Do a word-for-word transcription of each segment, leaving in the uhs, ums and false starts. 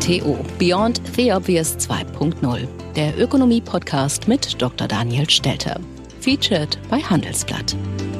B T O Beyond the Obvious zwei Punkt null, der Ökonomie-Podcast mit Doktor Daniel Stelter. Featured bei Handelsblatt.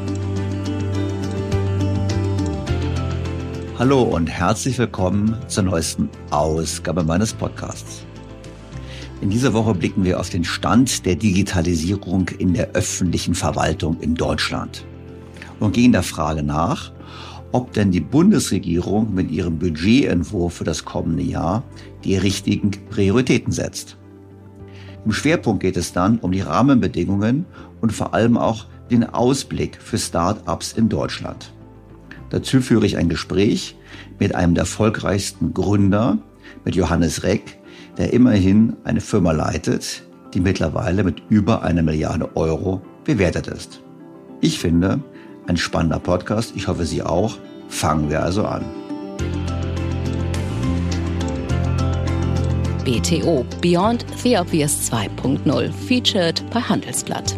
Hallo und herzlich willkommen zur neuesten Ausgabe meines Podcasts. In dieser Woche blicken wir auf den Stand der Digitalisierung in der öffentlichen Verwaltung in Deutschland und gehen der Frage nach, ob denn die Bundesregierung mit ihrem Budgetentwurf für das kommende Jahr die richtigen Prioritäten setzt. Im Schwerpunkt geht es dann um die Rahmenbedingungen und vor allem auch den Ausblick für Start-ups in Deutschland. Dazu führe ich ein Gespräch mit einem der erfolgreichsten Gründer, mit Johannes Reck, der immerhin eine Firma leitet, die mittlerweile mit über einer Milliarde Euro bewertet ist. Ich finde, ein spannender Podcast, ich hoffe Sie auch. Fangen wir also an. B T O Beyond the Obvious zwei Punkt null, featured bei Handelsblatt.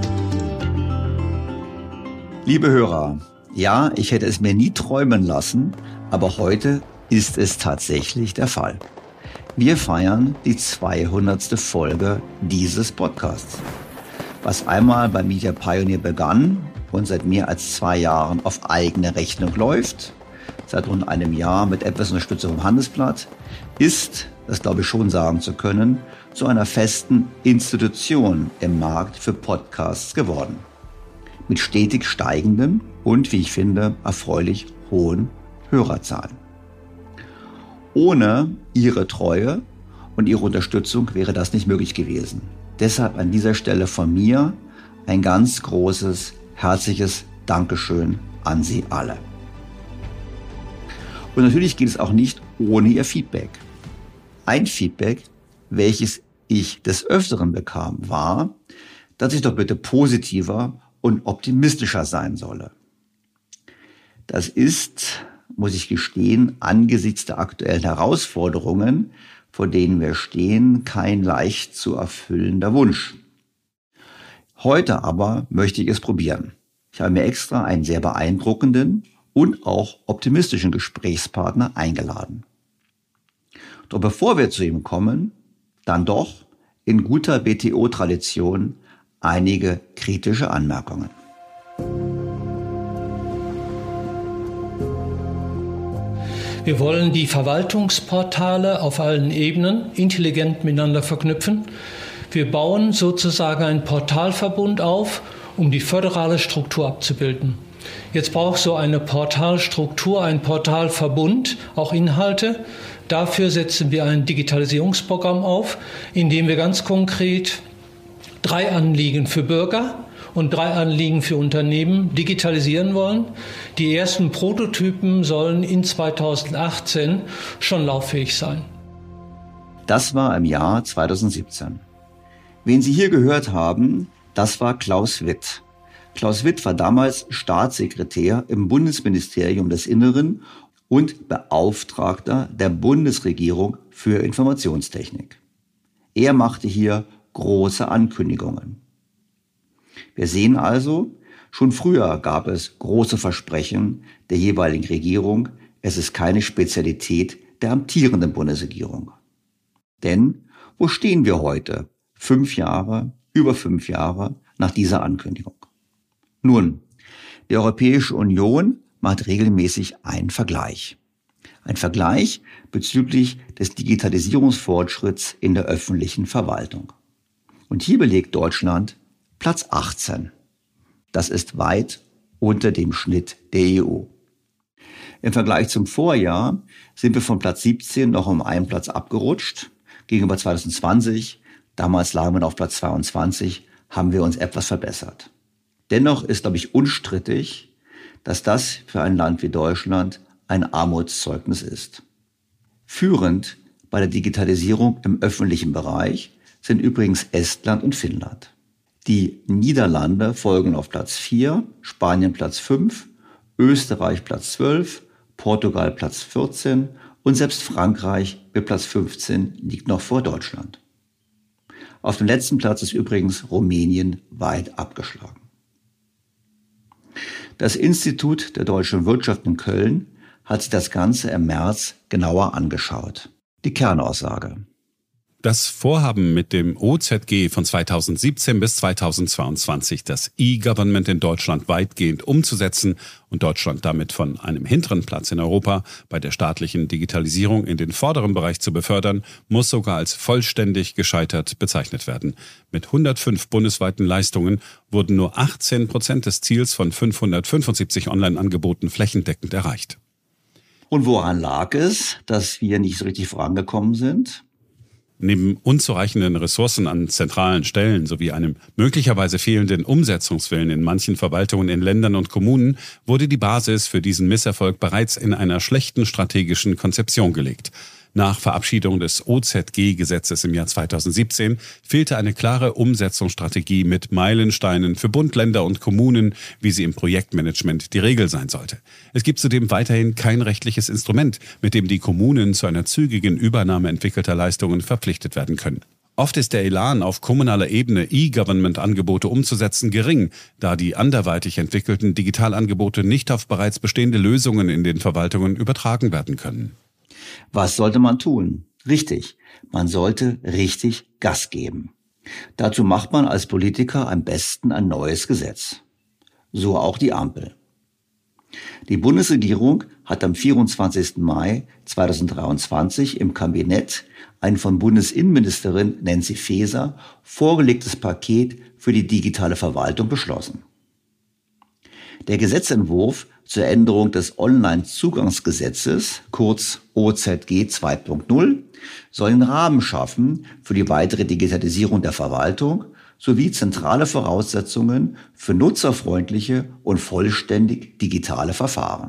Liebe Hörer, ja, ich hätte es mir nie träumen lassen, aber heute ist es tatsächlich der Fall. Wir feiern die zweihundertste Folge dieses Podcasts. Was einmal bei Media Pioneer begann und seit mehr als zwei Jahren auf eigene Rechnung läuft, seit rund einem Jahr mit etwas Unterstützung vom Handelsblatt, ist, das glaube ich schon sagen zu können, zu einer festen Institution im Markt für Podcasts geworden. Mit stetig steigenden und, wie ich finde, erfreulich hohen Hörerzahlen. Ohne Ihre Treue und Ihre Unterstützung wäre das nicht möglich gewesen. Deshalb an dieser Stelle von mir ein ganz großes, herzliches Dankeschön an Sie alle. Und natürlich geht es auch nicht ohne Ihr Feedback. Ein Feedback, welches ich des Öfteren bekam, war, dass ich doch bitte positiver und optimistischer sein solle. Das ist, muss ich gestehen, angesichts der aktuellen Herausforderungen, vor denen wir stehen, kein leicht zu erfüllender Wunsch. Heute aber möchte ich es probieren. Ich habe mir extra einen sehr beeindruckenden und auch optimistischen Gesprächspartner eingeladen. Doch bevor wir zu ihm kommen, dann doch in guter B T O-Tradition einige kritische Anmerkungen. Wir wollen die Verwaltungsportale auf allen Ebenen intelligent miteinander verknüpfen. Wir bauen sozusagen einen Portalverbund auf, um die föderale Struktur abzubilden. Jetzt braucht so eine Portalstruktur, ein Portalverbund, auch Inhalte. Dafür setzen wir ein Digitalisierungsprogramm auf, in dem wir ganz konkret drei Anliegen für Bürger und drei Anliegen für Unternehmen digitalisieren wollen. Die ersten Prototypen sollen in zweitausendachtzehn schon lauffähig sein. Das war im Jahr zweitausendsiebzehn. Wen Sie hier gehört haben, das war Klaus Witt. Klaus Witt war damals Staatssekretär im Bundesministerium des Inneren und Beauftragter der Bundesregierung für Informationstechnik. Er machte hier große Ankündigungen. Wir sehen also, schon früher gab es große Versprechen der jeweiligen Regierung. Es ist keine Spezialität der amtierenden Bundesregierung. Denn wo stehen wir heute, fünf Jahre, über fünf Jahre nach dieser Ankündigung? Nun, die Europäische Union macht regelmäßig einen Vergleich. Ein Vergleich bezüglich des Digitalisierungsfortschritts in der öffentlichen Verwaltung. Und hier belegt Deutschland Platz achtzehn. Das ist weit unter dem Schnitt der E U. Im Vergleich zum Vorjahr sind wir von Platz siebzehn noch um einen Platz abgerutscht. Gegenüber zweitausendzwanzig, damals lagen wir auf Platz zweiundzwanzig, haben wir uns etwas verbessert. Dennoch ist, glaube ich, unstrittig, dass das für ein Land wie Deutschland ein Armutszeugnis ist. Führend bei der Digitalisierung im öffentlichen Bereich sind übrigens Estland und Finnland. Die Niederlande folgen auf Platz vier, Spanien Platz fünf, Österreich Platz zwölf, Portugal Platz vierzehn und selbst Frankreich mit Platz fünfzehn liegt noch vor Deutschland. Auf dem letzten Platz ist übrigens Rumänien weit abgeschlagen. Das Institut der deutschen Wirtschaft in Köln hat sich das Ganze im März genauer angeschaut. Die Kernaussage. Das Vorhaben mit dem O Z G von zweitausendsiebzehn bis zweitausendzweiundzwanzig, das E-Government in Deutschland weitgehend umzusetzen und Deutschland damit von einem hinteren Platz in Europa bei der staatlichen Digitalisierung in den vorderen Bereich zu befördern, muss sogar als vollständig gescheitert bezeichnet werden. Mit hundertfünf bundesweiten Leistungen wurden nur achtzehn Prozent des Ziels von fünfhundertfünfundsiebzig Online-Angeboten flächendeckend erreicht. Und woran lag es, dass wir nicht so richtig vorangekommen sind? Neben unzureichenden Ressourcen an zentralen Stellen sowie einem möglicherweise fehlenden Umsetzungswillen in manchen Verwaltungen in Ländern und Kommunen wurde die Basis für diesen Misserfolg bereits in einer schlechten strategischen Konzeption gelegt. Nach Verabschiedung des O Z G-Gesetzes im Jahr zweitausendsiebzehn fehlte eine klare Umsetzungsstrategie mit Meilensteinen für Bund, Länder und Kommunen, wie sie im Projektmanagement die Regel sein sollte. Es gibt zudem weiterhin kein rechtliches Instrument, mit dem die Kommunen zu einer zügigen Übernahme entwickelter Leistungen verpflichtet werden können. Oft ist der Elan, auf kommunaler Ebene E-Government-Angebote umzusetzen, gering, da die anderweitig entwickelten Digitalangebote nicht auf bereits bestehende Lösungen in den Verwaltungen übertragen werden können. Was sollte man tun? Richtig, man sollte richtig Gas geben. Dazu macht man als Politiker am besten ein neues Gesetz. So auch die Ampel. Die Bundesregierung hat am vierundzwanzigsten Mai zweitausenddreiundzwanzig im Kabinett ein von Bundesinnenministerin Nancy Faeser vorgelegtes Paket für die digitale Verwaltung beschlossen. Der Gesetzentwurf zur Änderung des Online-Zugangsgesetzes, kurz O Z G zwei Punkt null, soll den Rahmen schaffen für die weitere Digitalisierung der Verwaltung sowie zentrale Voraussetzungen für nutzerfreundliche und vollständig digitale Verfahren.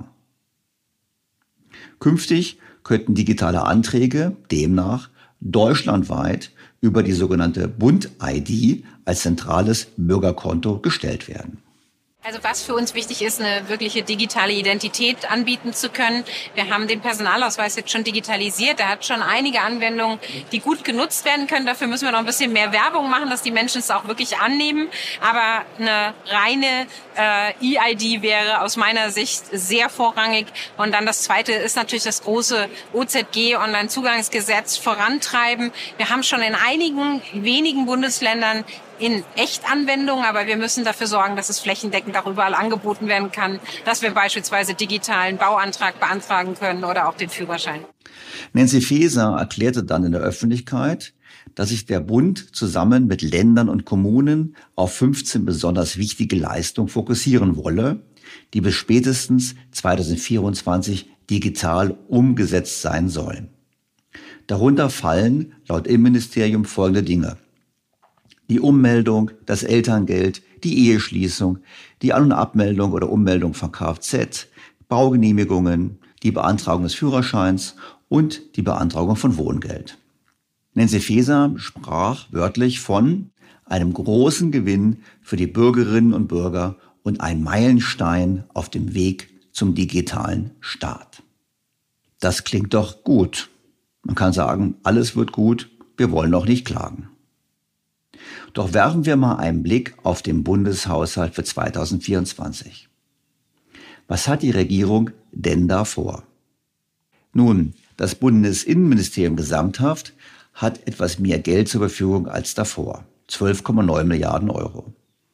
Künftig könnten digitale Anträge demnach deutschlandweit über die sogenannte Bund-I D als zentrales Bürgerkonto gestellt werden. Also was für uns wichtig ist, eine wirkliche digitale Identität anbieten zu können. Wir haben den Personalausweis jetzt schon digitalisiert. Der hat schon einige Anwendungen, die gut genutzt werden können. Dafür müssen wir noch ein bisschen mehr Werbung machen, dass die Menschen es auch wirklich annehmen. Aber eine reine äh, E I D wäre aus meiner Sicht sehr vorrangig. Und dann das Zweite ist natürlich das große O Z G, Onlinezugangsgesetz, vorantreiben. Wir haben schon in einigen wenigen Bundesländern in Echtanwendungen, aber wir müssen dafür sorgen, dass es flächendeckend auch überall angeboten werden kann, dass wir beispielsweise digitalen Bauantrag beantragen können oder auch den Führerschein. Nancy Faeser erklärte dann in der Öffentlichkeit, dass sich der Bund zusammen mit Ländern und Kommunen auf fünfzehn besonders wichtige Leistungen fokussieren wolle, die bis spätestens zweitausendvierundzwanzig digital umgesetzt sein sollen. Darunter fallen laut Innenministerium folgende Dinge: Die Ummeldung, das Elterngeld, die Eheschließung, die An- und Abmeldung oder Ummeldung von Kfz, Baugenehmigungen, die Beantragung des Führerscheins und die Beantragung von Wohngeld. Nancy Faeser sprach wörtlich von einem großen Gewinn für die Bürgerinnen und Bürger und ein Meilenstein auf dem Weg zum digitalen Staat. Das klingt doch gut. Man kann sagen, alles wird gut, wir wollen noch nicht klagen. Doch werfen wir mal einen Blick auf den Bundeshaushalt für zweitausendvierundzwanzig. Was hat die Regierung denn da vor? Nun, das Bundesinnenministerium gesamthaft hat etwas mehr Geld zur Verfügung als davor, zwölf Komma neun Milliarden Euro.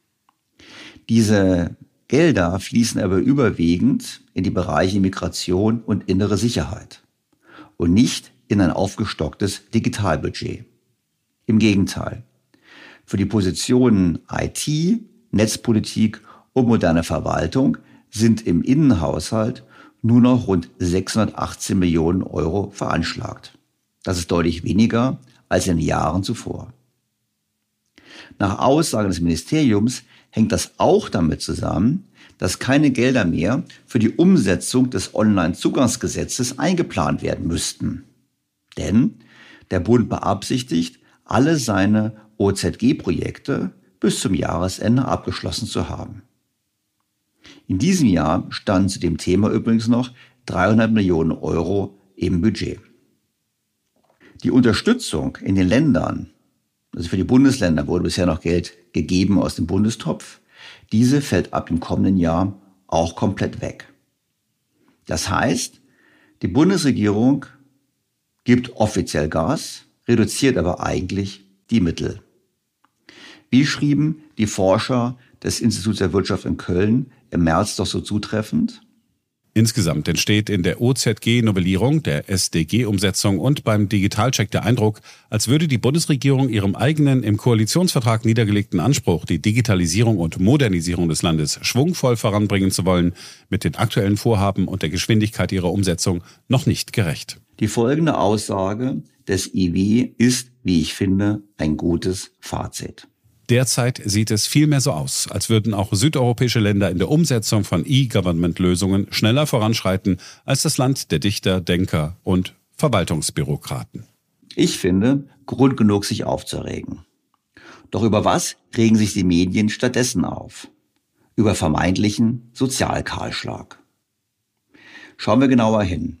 Diese Gelder fließen aber überwiegend in die Bereiche Migration und innere Sicherheit und nicht in ein aufgestocktes Digitalbudget. Im Gegenteil. Für die Positionen I T, Netzpolitik und moderne Verwaltung sind im Innenhaushalt nur noch rund sechshundertachtzehn Millionen Euro veranschlagt. Das ist deutlich weniger als in den Jahren zuvor. Nach Aussagen des Ministeriums hängt das auch damit zusammen, dass keine Gelder mehr für die Umsetzung des Onlinezugangsgesetzes eingeplant werden müssten. Denn der Bund beabsichtigt, alle seine O Z G-Projekte bis zum Jahresende abgeschlossen zu haben. In diesem Jahr standen zu dem Thema übrigens noch dreihundert Millionen Euro im Budget. Die Unterstützung in den Ländern, also für die Bundesländer wurde bisher noch Geld gegeben aus dem Bundestopf, diese fällt ab dem kommenden Jahr auch komplett weg. Das heißt, die Bundesregierung gibt offiziell Gas, reduziert aber eigentlich die Mittel. Wie schrieben die Forscher des Instituts der Wirtschaft in Köln im März doch so zutreffend? Insgesamt entsteht in der O Z G-Novellierung, der S D G-Umsetzung und beim Digitalcheck der Eindruck, als würde die Bundesregierung ihrem eigenen im Koalitionsvertrag niedergelegten Anspruch, die Digitalisierung und Modernisierung des Landes schwungvoll voranbringen zu wollen, mit den aktuellen Vorhaben und der Geschwindigkeit ihrer Umsetzung noch nicht gerecht. Die folgende Aussage des I W ist, wie ich finde, ein gutes Fazit. Derzeit sieht es vielmehr so aus, als würden auch südeuropäische Länder in der Umsetzung von E-Government-Lösungen schneller voranschreiten als das Land der Dichter, Denker und Verwaltungsbürokraten. Ich finde, Grund genug, sich aufzuregen. Doch über was regen sich die Medien stattdessen auf? Über vermeintlichen Sozialkahlschlag. Schauen wir genauer hin.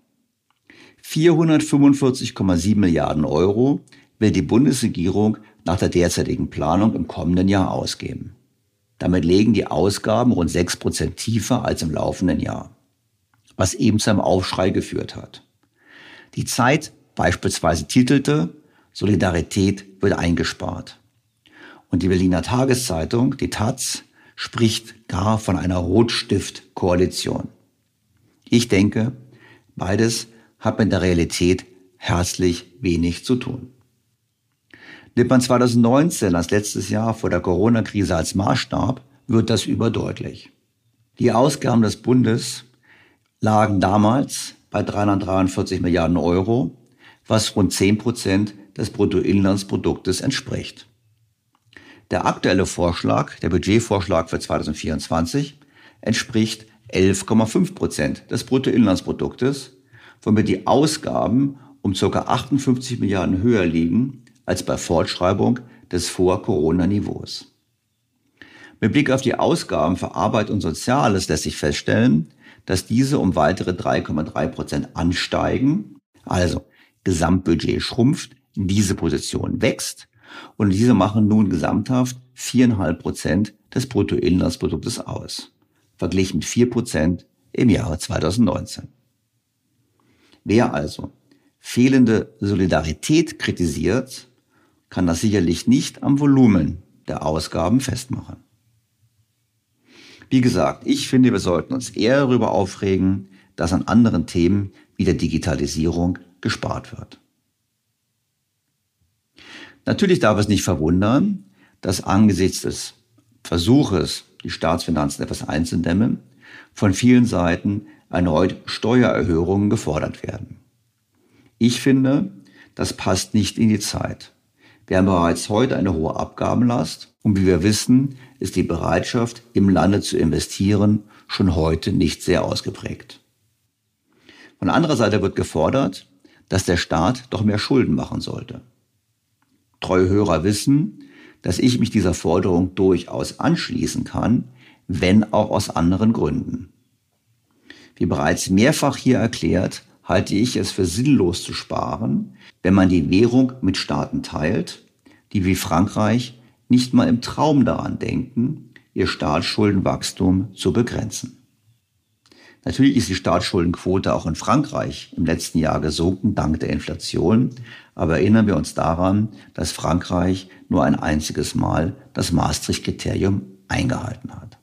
vierhundertfünfundvierzig Komma sieben Milliarden Euro will die Bundesregierung nach der derzeitigen Planung im kommenden Jahr ausgeben. Damit legen die Ausgaben rund sechs Prozent tiefer als im laufenden Jahr, was eben zu einem Aufschrei geführt hat. Die Zeit beispielsweise titelte, Solidarität wird eingespart. Und die Berliner Tageszeitung, die Taz, spricht gar von einer Rotstift-Koalition. Ich denke, beides hat mit der Realität herzlich wenig zu tun. Nimmt man zweitausendneunzehn als letztes Jahr vor der Corona-Krise als Maßstab, wird das überdeutlich. Die Ausgaben des Bundes lagen damals bei dreihundertdreiundvierzig Milliarden Euro, was rund zehn Prozent des Bruttoinlandsproduktes entspricht. Der aktuelle Vorschlag, der Budgetvorschlag für zweitausendvierundzwanzig, entspricht elf Komma fünf Prozent des Bruttoinlandsproduktes, womit die Ausgaben um ca. achtundfünfzig Milliarden höher liegen als bei Fortschreibung des Vor-Corona-Niveaus. Mit Blick auf die Ausgaben für Arbeit und Soziales lässt sich feststellen, dass diese um weitere drei Komma drei Prozent ansteigen, also Gesamtbudget schrumpft, diese Position wächst und diese machen nun gesamthaft vier Komma fünf Prozent des Bruttoinlandsproduktes aus, verglichen mit vier Prozent im Jahre zweitausendneunzehn. Wer also fehlende Solidarität kritisiert, kann das sicherlich nicht am Volumen der Ausgaben festmachen. Wie gesagt, ich finde, wir sollten uns eher darüber aufregen, dass an anderen Themen wie der Digitalisierung gespart wird. Natürlich darf es nicht verwundern, dass angesichts des Versuches, die Staatsfinanzen etwas einzudämmen, von vielen Seiten erneut Steuererhöhungen gefordert werden. Ich finde, das passt nicht in die Zeit. Wir haben bereits heute eine hohe Abgabenlast und wie wir wissen, ist die Bereitschaft, im Lande zu investieren, schon heute nicht sehr ausgeprägt. Von anderer Seite wird gefordert, dass der Staat doch mehr Schulden machen sollte. Treue Hörer wissen, dass ich mich dieser Forderung durchaus anschließen kann, wenn auch aus anderen Gründen. Wie bereits mehrfach hier erklärt, halte ich es für sinnlos zu sparen, wenn man die Währung mit Staaten teilt, die wie Frankreich nicht mal im Traum daran denken, ihr Staatsschuldenwachstum zu begrenzen. Natürlich ist die Staatsschuldenquote auch in Frankreich im letzten Jahr gesunken, dank der Inflation, aber erinnern wir uns daran, dass Frankreich nur ein einziges Mal das Maastricht-Kriterium eingehalten hat.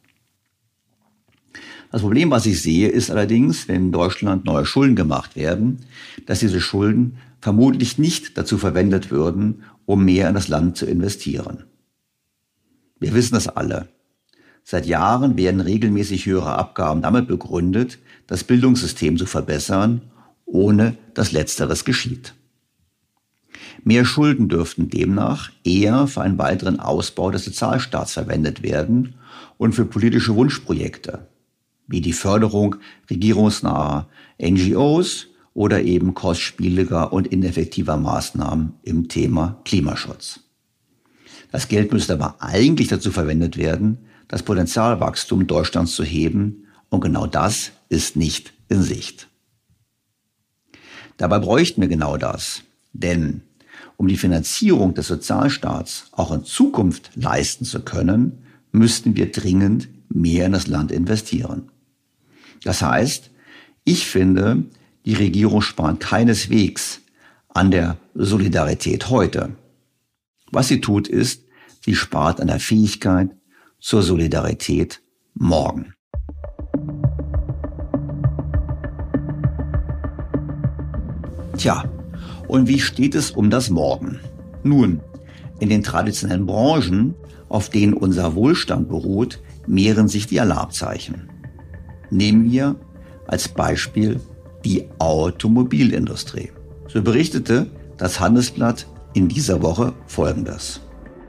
Das Problem, was ich sehe, ist allerdings, wenn in Deutschland neue Schulden gemacht werden, dass diese Schulden vermutlich nicht dazu verwendet würden, um mehr in das Land zu investieren. Wir wissen das alle. Seit Jahren werden regelmäßig höhere Abgaben damit begründet, das Bildungssystem zu verbessern, ohne dass Letzteres geschieht. Mehr Schulden dürften demnach eher für einen weiteren Ausbau des Sozialstaats verwendet werden und für politische Wunschprojekte, wie die Förderung regierungsnaher N G Os oder eben kostspieliger und ineffektiver Maßnahmen im Thema Klimaschutz. Das Geld müsste aber eigentlich dazu verwendet werden, das Potenzialwachstum Deutschlands zu heben, und genau das ist nicht in Sicht. Dabei bräuchten wir genau das, denn um die Finanzierung des Sozialstaats auch in Zukunft leisten zu können, müssten wir dringend mehr in das Land investieren. Das heißt, ich finde, die Regierung spart keineswegs an der Solidarität heute. Was sie tut, ist, sie spart an der Fähigkeit zur Solidarität morgen. Tja, und wie steht es um das Morgen? Nun, in den traditionellen Branchen, auf denen unser Wohlstand beruht, mehren sich die Alarmzeichen. Nehmen wir als Beispiel die Automobilindustrie. So berichtete das Handelsblatt in dieser Woche Folgendes.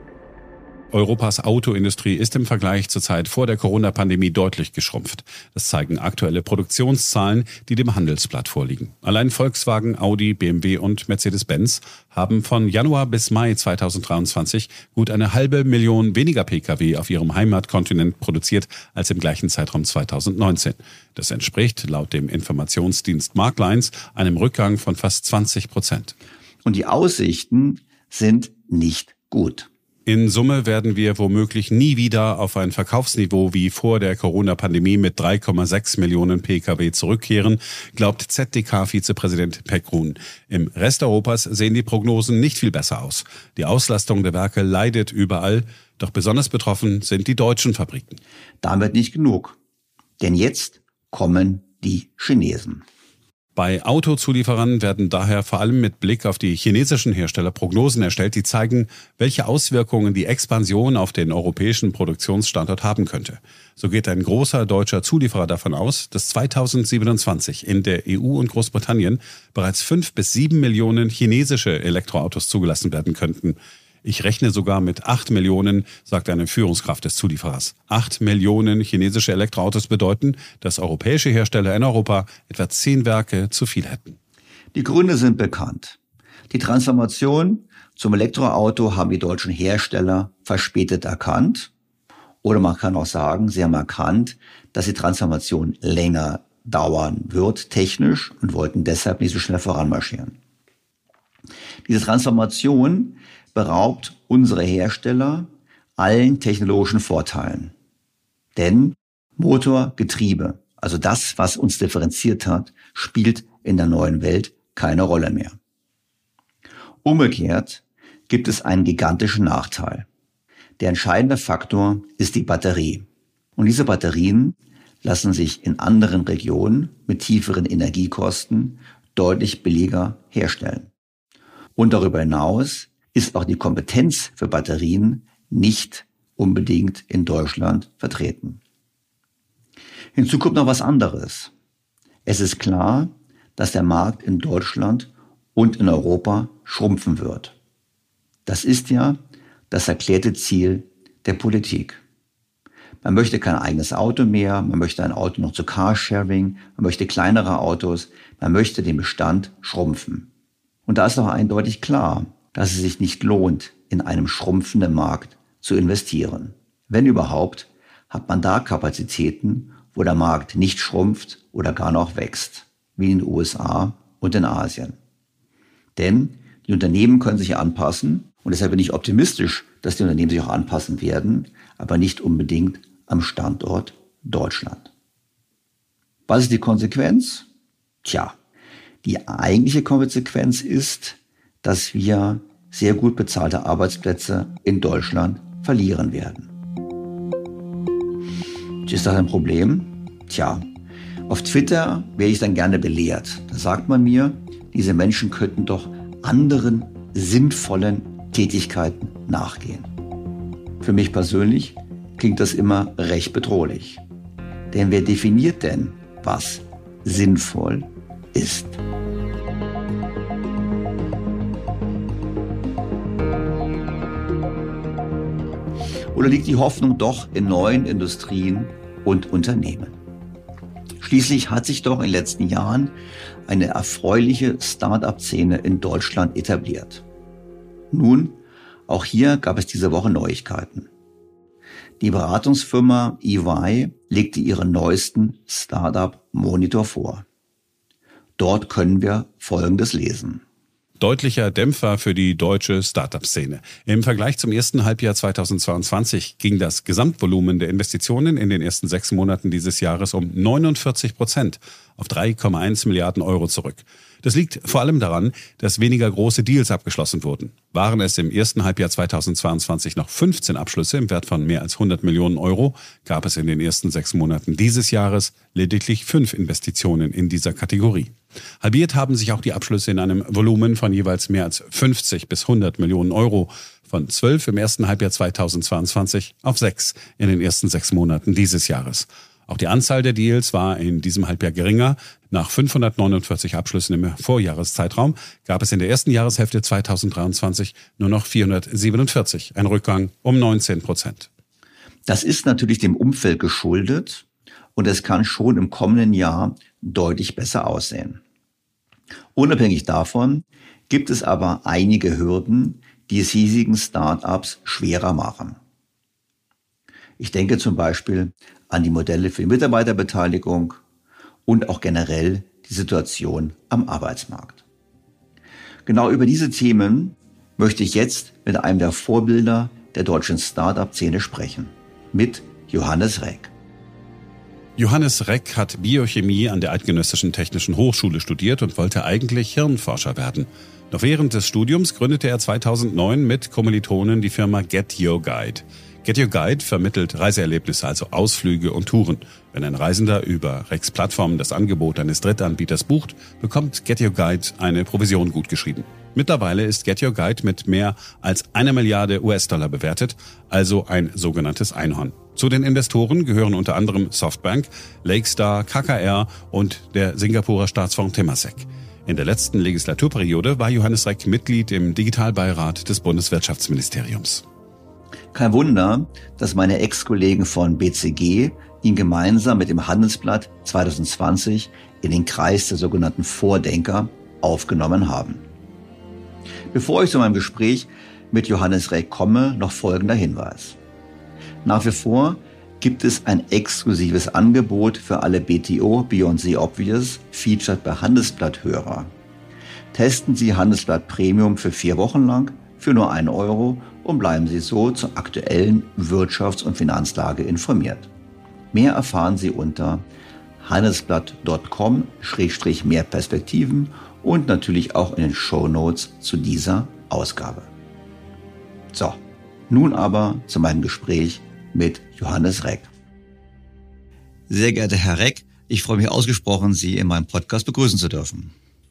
Europas Autoindustrie ist im Vergleich zur Zeit vor der Corona-Pandemie deutlich geschrumpft. Das zeigen aktuelle Produktionszahlen, die dem Handelsblatt vorliegen. Allein Volkswagen, Audi, B M W und Mercedes-Benz haben von Januar bis Mai zweitausenddreiundzwanzig gut eine halbe Million weniger Pkw auf ihrem Heimatkontinent produziert als im gleichen Zeitraum zweitausendneunzehn. Das entspricht laut dem Informationsdienst Marklines einem Rückgang von fast zwanzig Prozent. Und die Aussichten sind nicht gut. In Summe werden wir womöglich nie wieder auf ein Verkaufsniveau wie vor der Corona-Pandemie mit drei Komma sechs Millionen Pkw zurückkehren, glaubt Z D K-Vizepräsident Pekrun. Im Rest Europas sehen die Prognosen nicht viel besser aus. Die Auslastung der Werke leidet überall, doch besonders betroffen sind die deutschen Fabriken. Damit nicht genug, denn jetzt kommen die Chinesen. Bei Autozulieferern werden daher vor allem mit Blick auf die chinesischen Hersteller Prognosen erstellt, die zeigen, welche Auswirkungen die Expansion auf den europäischen Produktionsstandort haben könnte. So geht ein großer deutscher Zulieferer davon aus, dass zweitausendsiebenundzwanzig in der E U und Großbritannien bereits fünf bis sieben Millionen chinesische Elektroautos zugelassen werden könnten. Ich rechne sogar mit acht Millionen, sagt eine Führungskraft des Zulieferers. Acht Millionen chinesische Elektroautos bedeuten, dass europäische Hersteller in Europa etwa zehn Werke zu viel hätten. Die Gründe sind bekannt. Die Transformation zum Elektroauto haben die deutschen Hersteller verspätet erkannt. Oder man kann auch sagen, sie haben erkannt, dass die Transformation länger dauern wird, technisch, und wollten deshalb nicht so schnell voranmarschieren. Diese Transformation beraubt unsere Hersteller allen technologischen Vorteilen. Denn Motor, Getriebe, also das, was uns differenziert hat, spielt in der neuen Welt keine Rolle mehr. Umgekehrt gibt es einen gigantischen Nachteil. Der entscheidende Faktor ist die Batterie. Und diese Batterien lassen sich in anderen Regionen mit tieferen Energiekosten deutlich billiger herstellen. Und darüber hinaus ist auch die Kompetenz für Batterien nicht unbedingt in Deutschland vertreten. Hinzu kommt noch was anderes. Es ist klar, dass der Markt in Deutschland und in Europa schrumpfen wird. Das ist ja das erklärte Ziel der Politik. Man möchte kein eigenes Auto mehr, man möchte ein Auto noch zu Carsharing, man möchte kleinere Autos, man möchte den Bestand schrumpfen. Und da ist doch eindeutig klar, dass es sich nicht lohnt, in einem schrumpfenden Markt zu investieren. Wenn überhaupt, hat man da Kapazitäten, wo der Markt nicht schrumpft oder gar noch wächst, wie in den U S A und in Asien. Denn die Unternehmen können sich anpassen und deshalb bin ich optimistisch, dass die Unternehmen sich auch anpassen werden, aber nicht unbedingt am Standort Deutschland. Was ist die Konsequenz? Tja, die eigentliche Konsequenz ist, dass wir sehr gut bezahlte Arbeitsplätze in Deutschland verlieren werden. Ist das ein Problem? Tja, auf Twitter werde ich dann gerne belehrt. Da sagt man mir, diese Menschen könnten doch anderen sinnvollen Tätigkeiten nachgehen. Für mich persönlich klingt das immer recht bedrohlich. Denn wer definiert denn, was sinnvoll ist? Oder liegt die Hoffnung doch in neuen Industrien und Unternehmen? Schließlich hat sich doch in den letzten Jahren eine erfreuliche Start-up-Szene in Deutschland etabliert. Nun, auch hier gab es diese Woche Neuigkeiten. Die Beratungsfirma E Y legte ihren neuesten Start-up-Monitor vor. Dort können wir Folgendes lesen. Deutlicher Dämpfer für die deutsche Start-up-Szene. Im Vergleich zum ersten Halbjahr zweitausendzweiundzwanzig ging das Gesamtvolumen der Investitionen in den ersten sechs Monaten dieses Jahres um neunundvierzig Prozent auf drei Komma eins Milliarden Euro zurück. Das liegt vor allem daran, dass weniger große Deals abgeschlossen wurden. Waren es im ersten Halbjahr zweitausendzweiundzwanzig noch fünfzehn Abschlüsse im Wert von mehr als hundert Millionen Euro, gab es in den ersten sechs Monaten dieses Jahres lediglich fünf Investitionen in dieser Kategorie. Halbiert haben sich auch die Abschlüsse in einem Volumen von jeweils mehr als fünfzig bis hundert Millionen Euro, von zwölf im ersten Halbjahr zweitausendzweiundzwanzig auf sechs in den ersten sechs Monaten dieses Jahres. Auch die Anzahl der Deals war in diesem Halbjahr geringer. Nach fünfhundertneunundvierzig Abschlüssen im Vorjahreszeitraum gab es in der ersten Jahreshälfte zweitausenddreiundzwanzig nur noch vierhundertsiebenundvierzig, ein Rückgang um neunzehn Prozent. Das ist natürlich dem Umfeld geschuldet und es kann schon im kommenden Jahr deutlich besser aussehen. Unabhängig davon gibt es aber einige Hürden, die es hiesigen Start-ups schwerer machen. Ich denke zum Beispiel an die Modelle für die Mitarbeiterbeteiligung und auch generell die Situation am Arbeitsmarkt. Genau über diese Themen möchte ich jetzt mit einem der Vorbilder der deutschen Start-up-Szene sprechen, mit Johannes Reck. Johannes Reck hat Biochemie an der Eidgenössischen Technischen Hochschule studiert und wollte eigentlich Hirnforscher werden. Doch während des Studiums gründete er zweitausendneun mit Kommilitonen die Firma Get Your Guide. Get Your Guide vermittelt Reiseerlebnisse, also Ausflüge und Touren. Wenn ein Reisender über Recks Plattform das Angebot eines Drittanbieters bucht, bekommt Get Your Guide eine Provision gutgeschrieben. Mittlerweile ist Get Your Guide mit mehr als einer Milliarde U S-Dollar bewertet, also ein sogenanntes Einhorn. Zu den Investoren gehören unter anderem Softbank, Lakestar, K K R und der Singapurer Staatsfonds Temasek. In der letzten Legislaturperiode war Johannes Reck Mitglied im Digitalbeirat des Bundeswirtschaftsministeriums. Kein Wunder, dass meine Ex-Kollegen von B C G ihn gemeinsam mit dem Handelsblatt zweitausendzwanzig in den Kreis der sogenannten Vordenker aufgenommen haben. Bevor ich zu meinem Gespräch mit Johannes Reck komme, noch folgender Hinweis. Nach wie vor gibt es ein exklusives Angebot für alle B T O Beyond the Obvious Featured bei Handelsblatt-Hörer. Testen Sie Handelsblatt Premium für vier Wochen lang für nur einen Euro und bleiben Sie so zur aktuellen Wirtschafts- und Finanzlage informiert. Mehr erfahren Sie unter handelsblatt punkt com Schrägstrich mehr Perspektiven und natürlich auch in den Shownotes zu dieser Ausgabe. So, nun aber zu meinem Gespräch mit Johannes Reck. Sehr geehrter Herr Reck, ich freue mich ausgesprochen, Sie in meinem Podcast begrüßen zu dürfen.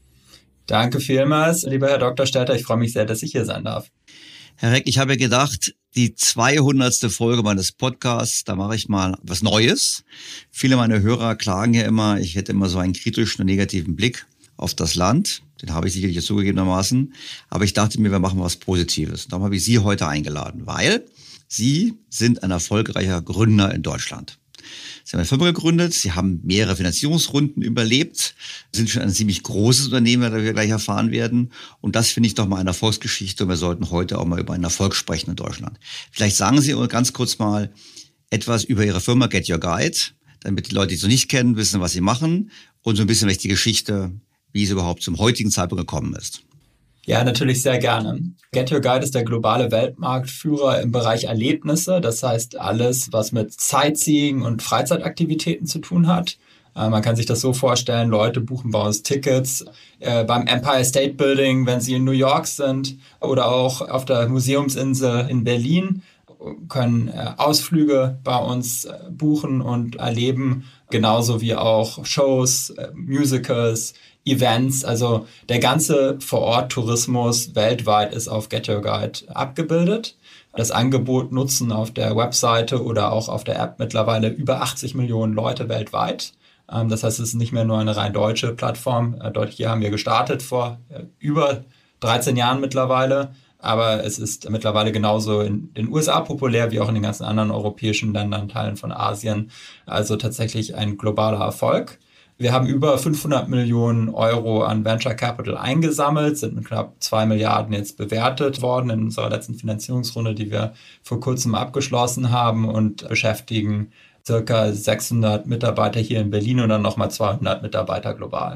Danke vielmals, lieber Herr Doktor Stelter. Ich freue mich sehr, dass ich hier sein darf. Herr Reck, ich habe gedacht, die zweihundertste Folge meines Podcasts, da mache ich mal was Neues. Viele meiner Hörer klagen ja immer, ich hätte immer so einen kritischen und negativen Blick auf das Land. Den habe ich sicherlich jetzt zugegebenermaßen. Aber ich dachte mir, wir machen was Positives. Darum habe ich Sie heute eingeladen, weil Sie sind ein erfolgreicher Gründer in Deutschland. Sie haben eine Firma gegründet, Sie haben mehrere Finanzierungsrunden überlebt, sind schon ein ziemlich großes Unternehmen, das wir gleich erfahren werden. Und das finde ich doch mal eine Erfolgsgeschichte und wir sollten heute auch mal über einen Erfolg sprechen in Deutschland. Vielleicht sagen Sie ganz kurz mal etwas über Ihre Firma Get Your Guide, damit die Leute, die es noch nicht kennen, wissen, was Sie machen und so ein bisschen welche die Geschichte, wie es überhaupt zum heutigen Zeitpunkt gekommen ist. Ja, natürlich sehr gerne. Get Your Guide ist der globale Weltmarktführer im Bereich Erlebnisse. Das heißt alles, was mit Sightseeing und Freizeitaktivitäten zu tun hat. Äh, man kann sich das so vorstellen, Leute buchen bei uns Tickets äh, beim Empire State Building, wenn sie in New York sind oder auch auf der Museumsinsel in Berlin, können äh, Ausflüge bei uns äh, buchen und erleben, genauso wie auch Shows, äh, Musicals, Events, also der ganze Vor-Ort-Tourismus weltweit ist auf Get Your Guide abgebildet. Das Angebot nutzen auf der Webseite oder auch auf der App mittlerweile über achtzig Millionen Leute weltweit. Das heißt, es ist nicht mehr nur eine rein deutsche Plattform. Dort hier haben wir gestartet vor über dreizehn Jahren mittlerweile. Aber es ist mittlerweile genauso in den U S A populär wie auch in den ganzen anderen europäischen Ländern, Teilen von Asien. Also tatsächlich ein globaler Erfolg. Wir haben über fünfhundert Millionen Euro an Venture Capital eingesammelt, sind mit knapp zwei Milliarden jetzt bewertet worden in unserer letzten Finanzierungsrunde, die wir vor kurzem abgeschlossen haben und beschäftigen circa sechshundert Mitarbeiter hier in Berlin und dann nochmal zweihundert Mitarbeiter global.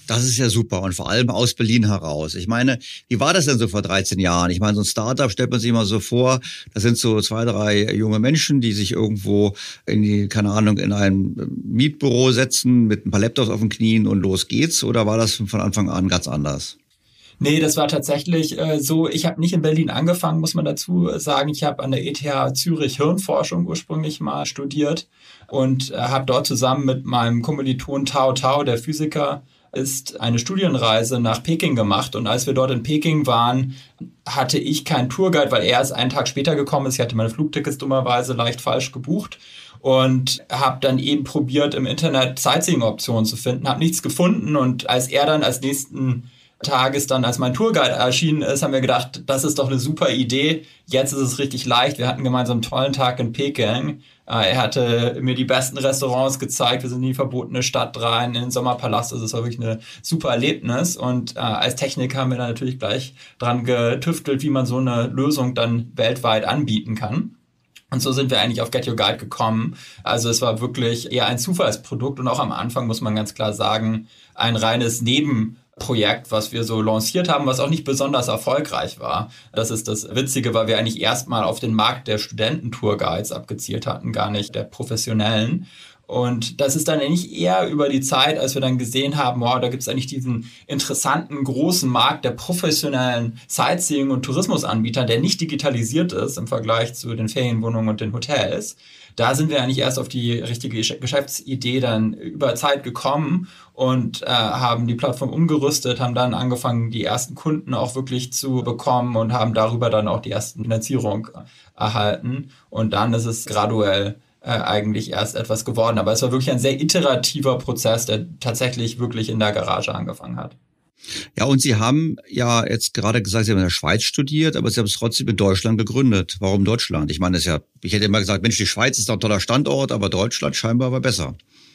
Das ist ja super und vor allem aus Berlin heraus. Ich meine, wie war das denn so vor dreizehn Jahren? Ich meine, so ein Startup stellt man sich immer so vor, das sind so zwei, drei junge Menschen, die sich irgendwo in die, keine Ahnung, in ein Mietbüro setzen mit ein paar Laptops auf den Knien und los geht's. Oder war das von Anfang an ganz anders? Nee, das war tatsächlich äh, so. Ich habe nicht in Berlin angefangen, muss man dazu sagen. Ich habe an der E T H Zürich Hirnforschung ursprünglich mal studiert und äh, habe dort zusammen mit meinem Kommiliton Tao Tao, der Physiker ist, eine Studienreise nach Peking gemacht. Und als wir dort in Peking waren, hatte ich keinen Tourguide, weil er erst einen Tag später gekommen ist. Ich hatte meine Flugtickets dummerweise leicht falsch gebucht und habe dann eben probiert, im Internet Sightseeing-Optionen zu finden, habe nichts gefunden. Und als er dann als nächsten Tages dann, als mein Tourguide erschienen ist, haben wir gedacht, das ist doch eine super Idee. Jetzt ist es richtig leicht. Wir hatten gemeinsam einen tollen Tag in Peking. Er hatte mir die besten Restaurants gezeigt. Wir sind in die verbotene Stadt rein, in den Sommerpalast. Also es war wirklich ein super Erlebnis. Und äh, als Techniker haben wir dann natürlich gleich dran getüftelt, wie man so eine Lösung dann weltweit anbieten kann. Und so sind wir eigentlich auf Get Your Guide gekommen. Also es war wirklich eher ein Zufallsprodukt und auch am Anfang, muss man ganz klar sagen, ein reines Neben Projekt, was wir so lanciert haben, was auch nicht besonders erfolgreich war. Das ist das Witzige, weil wir eigentlich erstmal auf den Markt der Studententourguides abgezielt hatten, gar nicht der professionellen. Und das ist dann eigentlich eher über die Zeit, als wir dann gesehen haben, wow, da gibt es eigentlich diesen interessanten, großen Markt der professionellen Sightseeing- und Tourismusanbieter, der nicht digitalisiert ist im Vergleich zu den Ferienwohnungen und den Hotels. Da sind wir eigentlich erst auf die richtige Geschäftsidee dann über Zeit gekommen und äh, haben die Plattform umgerüstet, haben dann angefangen, die ersten Kunden auch wirklich zu bekommen und haben darüber dann auch die ersten Finanzierung erhalten. Und dann ist es graduell äh, eigentlich erst etwas geworden. Aber es war wirklich ein sehr iterativer Prozess, der tatsächlich wirklich in der Garage angefangen hat. Ja, und Sie haben ja jetzt gerade gesagt, Sie haben in der Schweiz studiert, aber Sie haben es trotzdem in Deutschland gegründet. Warum Deutschland? Ich meine, das ist ja, ich hätte immer gesagt, Mensch, die Schweiz ist doch ein toller Standort, aber Deutschland scheinbar war besser.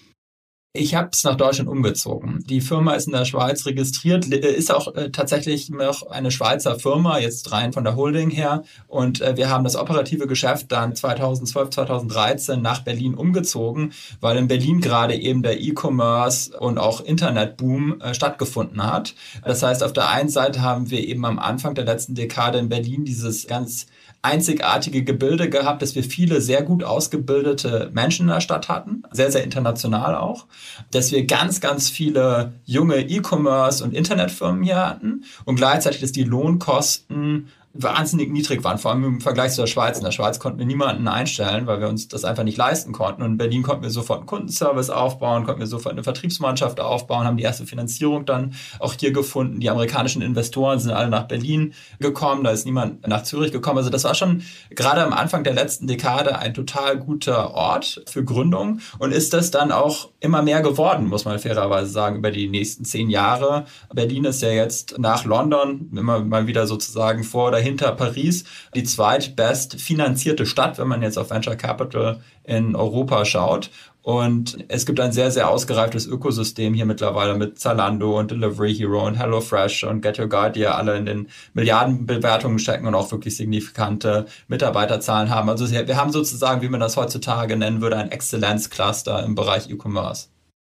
Ich habe es nach Deutschland umgezogen. Die Firma ist in der Schweiz registriert, ist auch äh, tatsächlich noch eine Schweizer Firma, jetzt rein von der Holding her. Und äh, wir haben das operative Geschäft dann zweitausendzwölf, zweitausenddreizehn nach Berlin umgezogen, weil in Berlin gerade eben der E-Commerce und auch Internetboom äh, stattgefunden hat. Das heißt, auf der einen Seite haben wir eben am Anfang der letzten Dekade in Berlin dieses ganz einzigartige Gebilde gehabt, dass wir viele sehr gut ausgebildete Menschen in der Stadt hatten, sehr, sehr international auch, dass wir ganz, ganz viele junge E-Commerce- und Internetfirmen hier hatten und gleichzeitig, dass die Lohnkosten wahnsinnig niedrig waren, vor allem im Vergleich zu der Schweiz. In der Schweiz konnten wir niemanden einstellen, weil wir uns das einfach nicht leisten konnten. Und in Berlin konnten wir sofort einen Kundenservice aufbauen, konnten wir sofort eine Vertriebsmannschaft aufbauen, haben die erste Finanzierung dann auch hier gefunden. Die amerikanischen Investoren sind alle nach Berlin gekommen, da ist niemand nach Zürich gekommen. Also das war schon gerade am Anfang der letzten Dekade ein total guter Ort für Gründung und ist das dann auch immer mehr geworden, muss man fairerweise sagen, über die nächsten zehn Jahre. Berlin ist ja jetzt nach London immer mal wieder sozusagen vor oder hinter Paris die zweitbest finanzierte Stadt, wenn man jetzt auf Venture Capital in Europa schaut. Und es gibt ein sehr, sehr ausgereiftes Ökosystem hier mittlerweile mit Zalando und Delivery Hero und HelloFresh und Get Your Guide, die ja alle in den Milliardenbewertungen stecken und auch wirklich signifikante Mitarbeiterzahlen haben. Also wir haben sozusagen, wie man das heutzutage nennen würde, ein Exzellenzcluster im Bereich E-Commerce.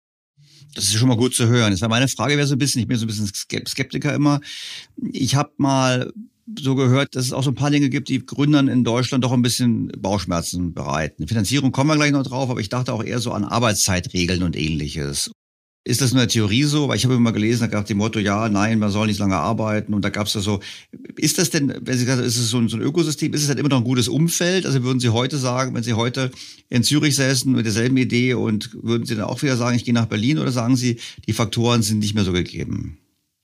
Das ist schon mal gut zu hören. Das war meine Frage, wäre so ein bisschen, ich bin so ein bisschen Skeptiker immer. Ich habe mal so gehört, dass es auch so ein paar Dinge gibt, die Gründern in Deutschland doch ein bisschen Bauchschmerzen bereiten. Finanzierung kommen wir gleich noch drauf, aber ich dachte auch eher so an Arbeitszeitregeln und Ähnliches. Ist das nur eine Theorie so? Weil ich habe immer gelesen, da gab es dem Motto, ja, nein, man soll nicht lange arbeiten. Und da gab es da so, ist das denn, wenn Sie sagen, ist es so ein, so ein Ökosystem, ist es halt immer noch ein gutes Umfeld? Also würden Sie heute sagen, wenn Sie heute in Zürich säßen mit derselben Idee und würden Sie dann auch wieder sagen, ich gehe nach Berlin, oder sagen Sie, die Faktoren sind nicht mehr so gegeben?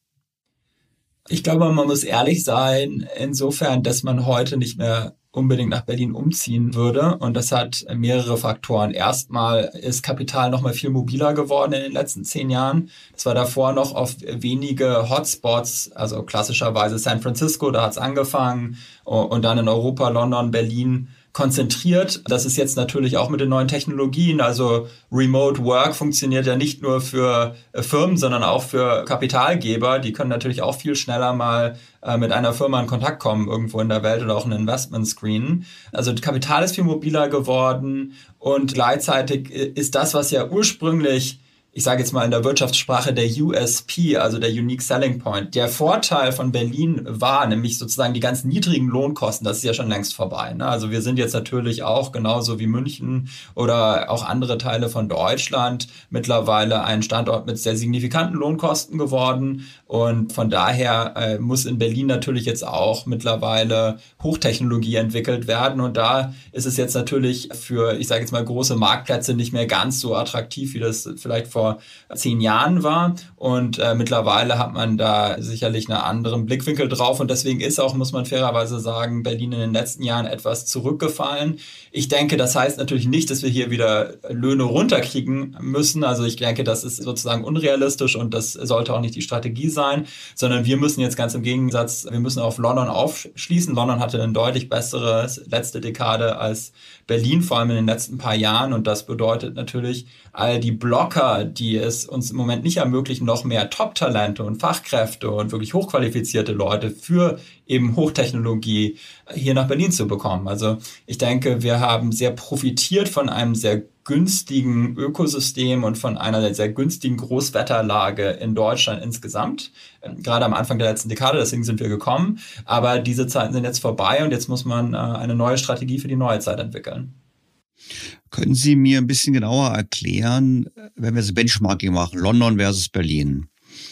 Ich glaube, man muss ehrlich sein, insofern, dass man heute nicht mehr unbedingt nach Berlin umziehen würde. Und das hat mehrere Faktoren. Erstmal ist Kapital noch mal viel mobiler geworden in den letzten zehn Jahren. Das war davor noch auf wenige Hotspots, also klassischerweise San Francisco, da hat es angefangen. Und dann in Europa, London, Berlin konzentriert. Das ist jetzt natürlich auch mit den neuen Technologien. Also Remote Work funktioniert ja nicht nur für Firmen, sondern auch für Kapitalgeber. Die können natürlich auch viel schneller mal äh, mit einer Firma in Kontakt kommen, irgendwo in der Welt, oder auch ein Investment screenen. Also Kapital ist viel mobiler geworden und gleichzeitig ist das, was ja ursprünglich, ich sage jetzt mal in der Wirtschaftssprache der U S P, also der Unique Selling Point. Der Vorteil von Berlin war nämlich sozusagen die ganz niedrigen Lohnkosten, das ist ja schon längst vorbei. Ne? Also wir sind jetzt natürlich auch, genauso wie München oder auch andere Teile von Deutschland, mittlerweile ein Standort mit sehr signifikanten Lohnkosten geworden. Und von daher äh, muss in Berlin natürlich jetzt auch mittlerweile Hochtechnologie entwickelt werden. Und da ist es jetzt natürlich für, ich sage jetzt mal, große Marktplätze nicht mehr ganz so attraktiv, wie das vielleicht vor zehn Jahren war. Und äh, mittlerweile hat man da sicherlich einen anderen Blickwinkel drauf. Und deswegen ist auch, muss man fairerweise sagen, Berlin in den letzten Jahren etwas zurückgefallen. Ich denke, das heißt natürlich nicht, dass wir hier wieder Löhne runterkriegen müssen. Also ich denke, das ist sozusagen unrealistisch und das sollte auch nicht die Strategie sein, sondern wir müssen jetzt ganz im Gegensatz, wir müssen auf London aufschließen. London hatte eine deutlich bessere letzte Dekade als Berlin, vor allem in den letzten paar Jahren. Und das bedeutet natürlich, all die Blocker, die es uns im Moment nicht ermöglichen, noch mehr Top-Talente und Fachkräfte und wirklich hochqualifizierte Leute für eben Hochtechnologie hier nach Berlin zu bekommen. Also ich denke, wir haben sehr profitiert von einem sehr günstigen Ökosystem und von einer sehr günstigen Großwetterlage in Deutschland insgesamt, gerade am Anfang der letzten Dekade, deswegen sind wir gekommen. Aber diese Zeiten sind jetzt vorbei und jetzt muss man eine neue Strategie für die neue Zeit entwickeln. Können Sie mir ein bisschen genauer erklären, wenn wir das Benchmarking machen, London versus Berlin?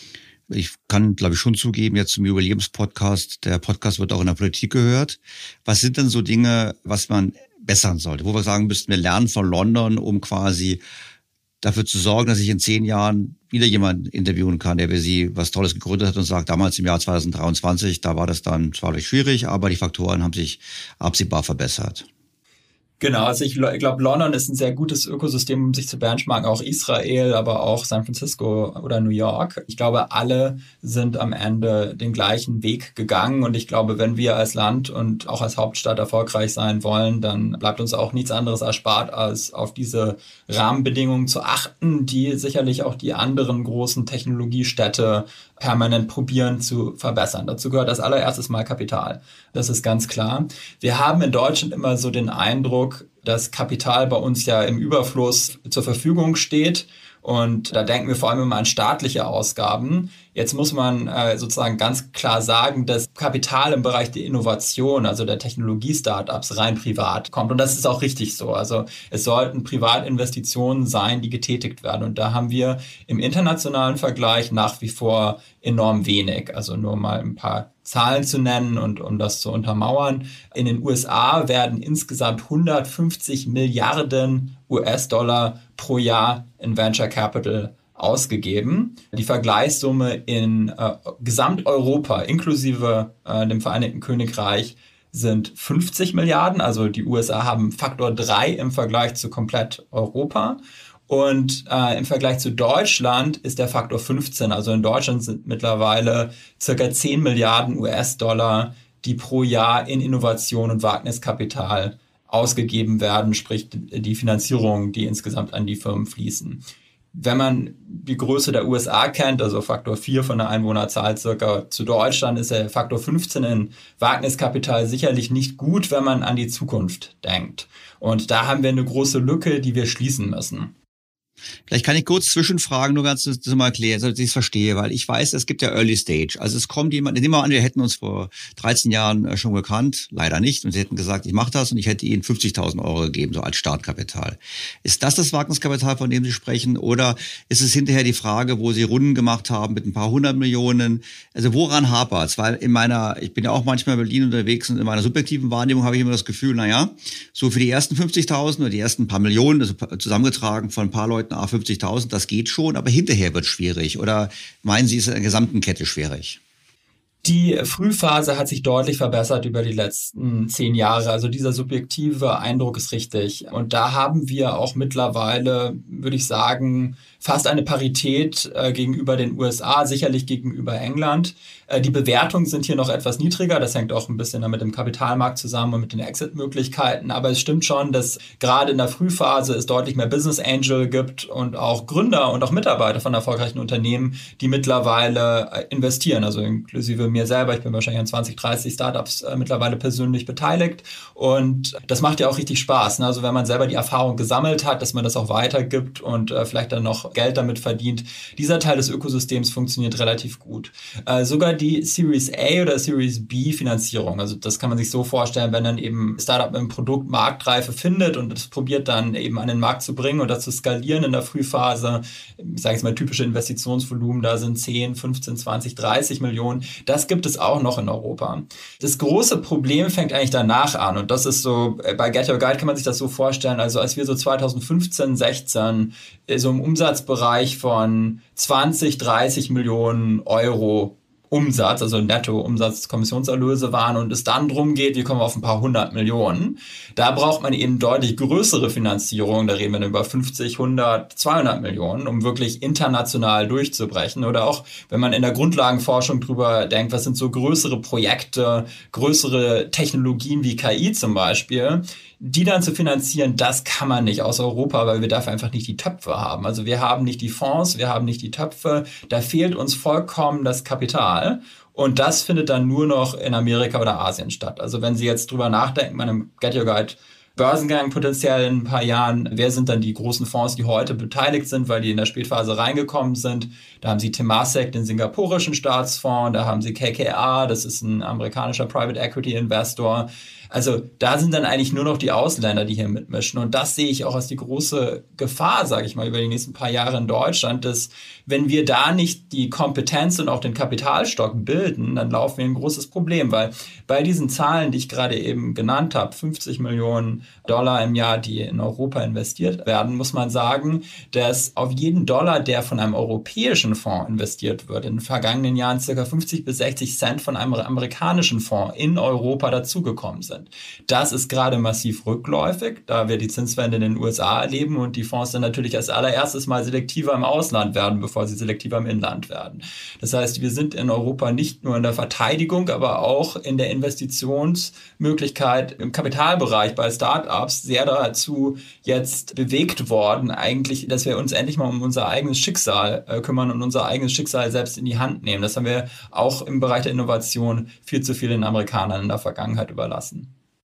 Ich kann, glaube ich, schon zugeben, jetzt zum Jubiläumspodcast, der Podcast wird auch in der Politik gehört. Was sind denn so Dinge, was man bessern sollte, wo wir sagen müssten, wir lernen von London, um quasi dafür zu sorgen, dass ich in zehn Jahren wieder jemanden interviewen kann, der wie Sie was Tolles gegründet hat und sagt, damals im Jahr zwanzig dreiundzwanzig, da war das dann zwar schwierig, aber die Faktoren haben sich absehbar verbessert. Genau, also ich glaube, London ist ein sehr gutes Ökosystem, um sich zu benchmarken, auch Israel, aber auch San Francisco oder New York. Ich glaube, alle sind am Ende den gleichen Weg gegangen und ich glaube, wenn wir als Land und auch als Hauptstadt erfolgreich sein wollen, dann bleibt uns auch nichts anderes erspart, als auf diese Rahmenbedingungen zu achten, die sicherlich auch die anderen großen Technologiestädte permanent probieren zu verbessern. Dazu gehört als allererstes mal Kapital. Das ist ganz klar. Wir haben in Deutschland immer so den Eindruck, dass Kapital bei uns ja im Überfluss zur Verfügung steht. Und da denken wir vor allem immer an staatliche Ausgaben. Jetzt muss man äh, sozusagen ganz klar sagen, dass Kapital im Bereich der Innovation, also der Technologie-Startups, rein privat kommt. Und das ist auch richtig so. Also es sollten Privatinvestitionen sein, die getätigt werden. Und da haben wir im internationalen Vergleich nach wie vor enorm wenig. Also nur mal ein paar Zahlen zu nennen und um das zu untermauern. In den U S A werden insgesamt hundertfünfzig Milliarden U S-Dollar pro Jahr in Venture Capital ausgegeben. Die Vergleichssumme in äh, Gesamteuropa inklusive äh, dem Vereinigten Königreich sind fünfzig Milliarden. Also die U S A haben Faktor drei im Vergleich zu komplett Europa. Und äh, im Vergleich zu Deutschland ist der Faktor fünfzehn. Also in Deutschland sind mittlerweile circa zehn Milliarden U S-Dollar, die pro Jahr in Innovation und Wagniskapital ausgegeben werden, sprich die Finanzierung, die insgesamt an die Firmen fließen. Wenn man die Größe der U S A kennt, also Faktor vier von der Einwohnerzahl circa zu Deutschland, ist der Faktor fünfzehn in Wagniskapital sicherlich nicht gut, wenn man an die Zukunft denkt. Und da haben wir eine große Lücke, die wir schließen müssen. Vielleicht kann ich kurz zwischenfragen, nur ganz das mal erklären, damit ich es verstehe, weil ich weiß, es gibt ja Early Stage. Also es kommt jemand, nehmen wir an, wir hätten uns vor dreizehn Jahren schon gekannt, leider nicht, und sie hätten gesagt, ich mache das und ich hätte ihnen fünfzigtausend Euro gegeben, so als Startkapital. Ist das das Wagniskapital, von dem Sie sprechen, oder ist es hinterher die Frage, wo Sie Runden gemacht haben mit ein paar hundert Millionen? Also woran hapert es? Weil in meiner, ich bin ja auch manchmal in Berlin unterwegs und in meiner subjektiven Wahrnehmung habe ich immer das Gefühl, naja, so für die ersten fünfzigtausend oder die ersten paar Millionen, also zusammengetragen von ein paar Leuten, A fünfzigtausend, das geht schon, aber hinterher wird es schwierig. Oder meinen Sie, ist es in der gesamten Kette schwierig? Die Frühphase hat sich deutlich verbessert über die letzten zehn Jahre. Also dieser subjektive Eindruck ist richtig. Und da haben wir auch mittlerweile, würde ich sagen, fast eine Parität äh, gegenüber den U S A, sicherlich gegenüber England. Äh, die Bewertungen sind hier noch etwas niedriger. Das hängt auch ein bisschen mit dem Kapitalmarkt zusammen und mit den Exit-Möglichkeiten. Aber es stimmt schon, dass gerade in der Frühphase es deutlich mehr Business Angel gibt und auch Gründer und auch Mitarbeiter von erfolgreichen Unternehmen, die mittlerweile investieren, also inklusive mir mir selber, ich bin wahrscheinlich an zwanzig, dreißig Startups äh, mittlerweile persönlich beteiligt und das macht ja auch richtig Spaß. Ne? Also wenn man selber die Erfahrung gesammelt hat, dass man das auch weitergibt und äh, vielleicht dann noch Geld damit verdient. Dieser Teil des Ökosystems funktioniert relativ gut. Äh, sogar die Series A oder Series B Finanzierung, also das kann man sich so vorstellen, wenn dann eben Startup ein Produkt Marktreife findet und das probiert dann eben an den Markt zu bringen und das zu skalieren in der Frühphase, ich sage jetzt mal typische Investitionsvolumen, da sind zehn, fünfzehn, zwanzig, dreißig Millionen, das gibt es auch noch in Europa. Das große Problem fängt eigentlich danach an und das ist so, bei Get Your Guide kann man sich das so vorstellen, also als wir so zwanzig fünfzehn, sechzehn so im Umsatzbereich von zwanzig, dreißig Millionen Euro Umsatz, also Netto-Umsatz, Kommissionserlöse waren und es dann drum geht, wie kommen wir auf ein paar hundert Millionen. Da braucht man eben deutlich größere Finanzierung, da reden wir dann über fünfzig, hundert, zweihundert Millionen, um wirklich international durchzubrechen. Oder auch, wenn man in der Grundlagenforschung drüber denkt, was sind so größere Projekte, größere Technologien wie K I zum Beispiel, die dann zu finanzieren, das kann man nicht aus Europa, weil wir dafür einfach nicht die Töpfe haben. Also wir haben nicht die Fonds, wir haben nicht die Töpfe, da fehlt uns vollkommen das Kapital und das findet dann nur noch in Amerika oder Asien statt. Also wenn Sie jetzt drüber nachdenken, bei einem Get Your Guide Börsengang potenziell in ein paar Jahren, wer sind dann die großen Fonds, die heute beteiligt sind, weil die in der Spätphase reingekommen sind? Da haben Sie Temasek, den singapurischen Staatsfonds, da haben Sie K K R, das ist ein amerikanischer Private Equity Investor. Also da sind dann eigentlich nur noch die Ausländer, die hier mitmischen. Und das sehe ich auch als die große Gefahr, sage ich mal, über die nächsten paar Jahre in Deutschland, dass wenn wir da nicht die Kompetenz und auch den Kapitalstock bilden, dann laufen wir ein großes Problem. Weil bei diesen Zahlen, die ich gerade eben genannt habe, fünfzig Millionen Dollar im Jahr, die in Europa investiert werden, muss man sagen, dass auf jeden Dollar, der von einem europäischen Fonds investiert wird, in den vergangenen Jahren ca. fünfzig bis sechzig Cent von einem amerikanischen Fonds in Europa dazugekommen sind. Das ist gerade massiv rückläufig, da wir die Zinswende in den U S A erleben und die Fonds dann natürlich als allererstes mal selektiver im Ausland werden, bevor sie selektiver im Inland werden. Das heißt, wir sind in Europa nicht nur in der Verteidigung, aber auch in der Investitionsmöglichkeit im Kapitalbereich bei Startups sehr dazu jetzt bewegt worden, eigentlich, dass wir uns endlich mal um unser eigenes Schicksal äh, kümmern und unser eigenes Schicksal selbst in die Hand nehmen. Das haben wir auch im Bereich der Innovation viel zu viel den Amerikanern in der Vergangenheit überlassen.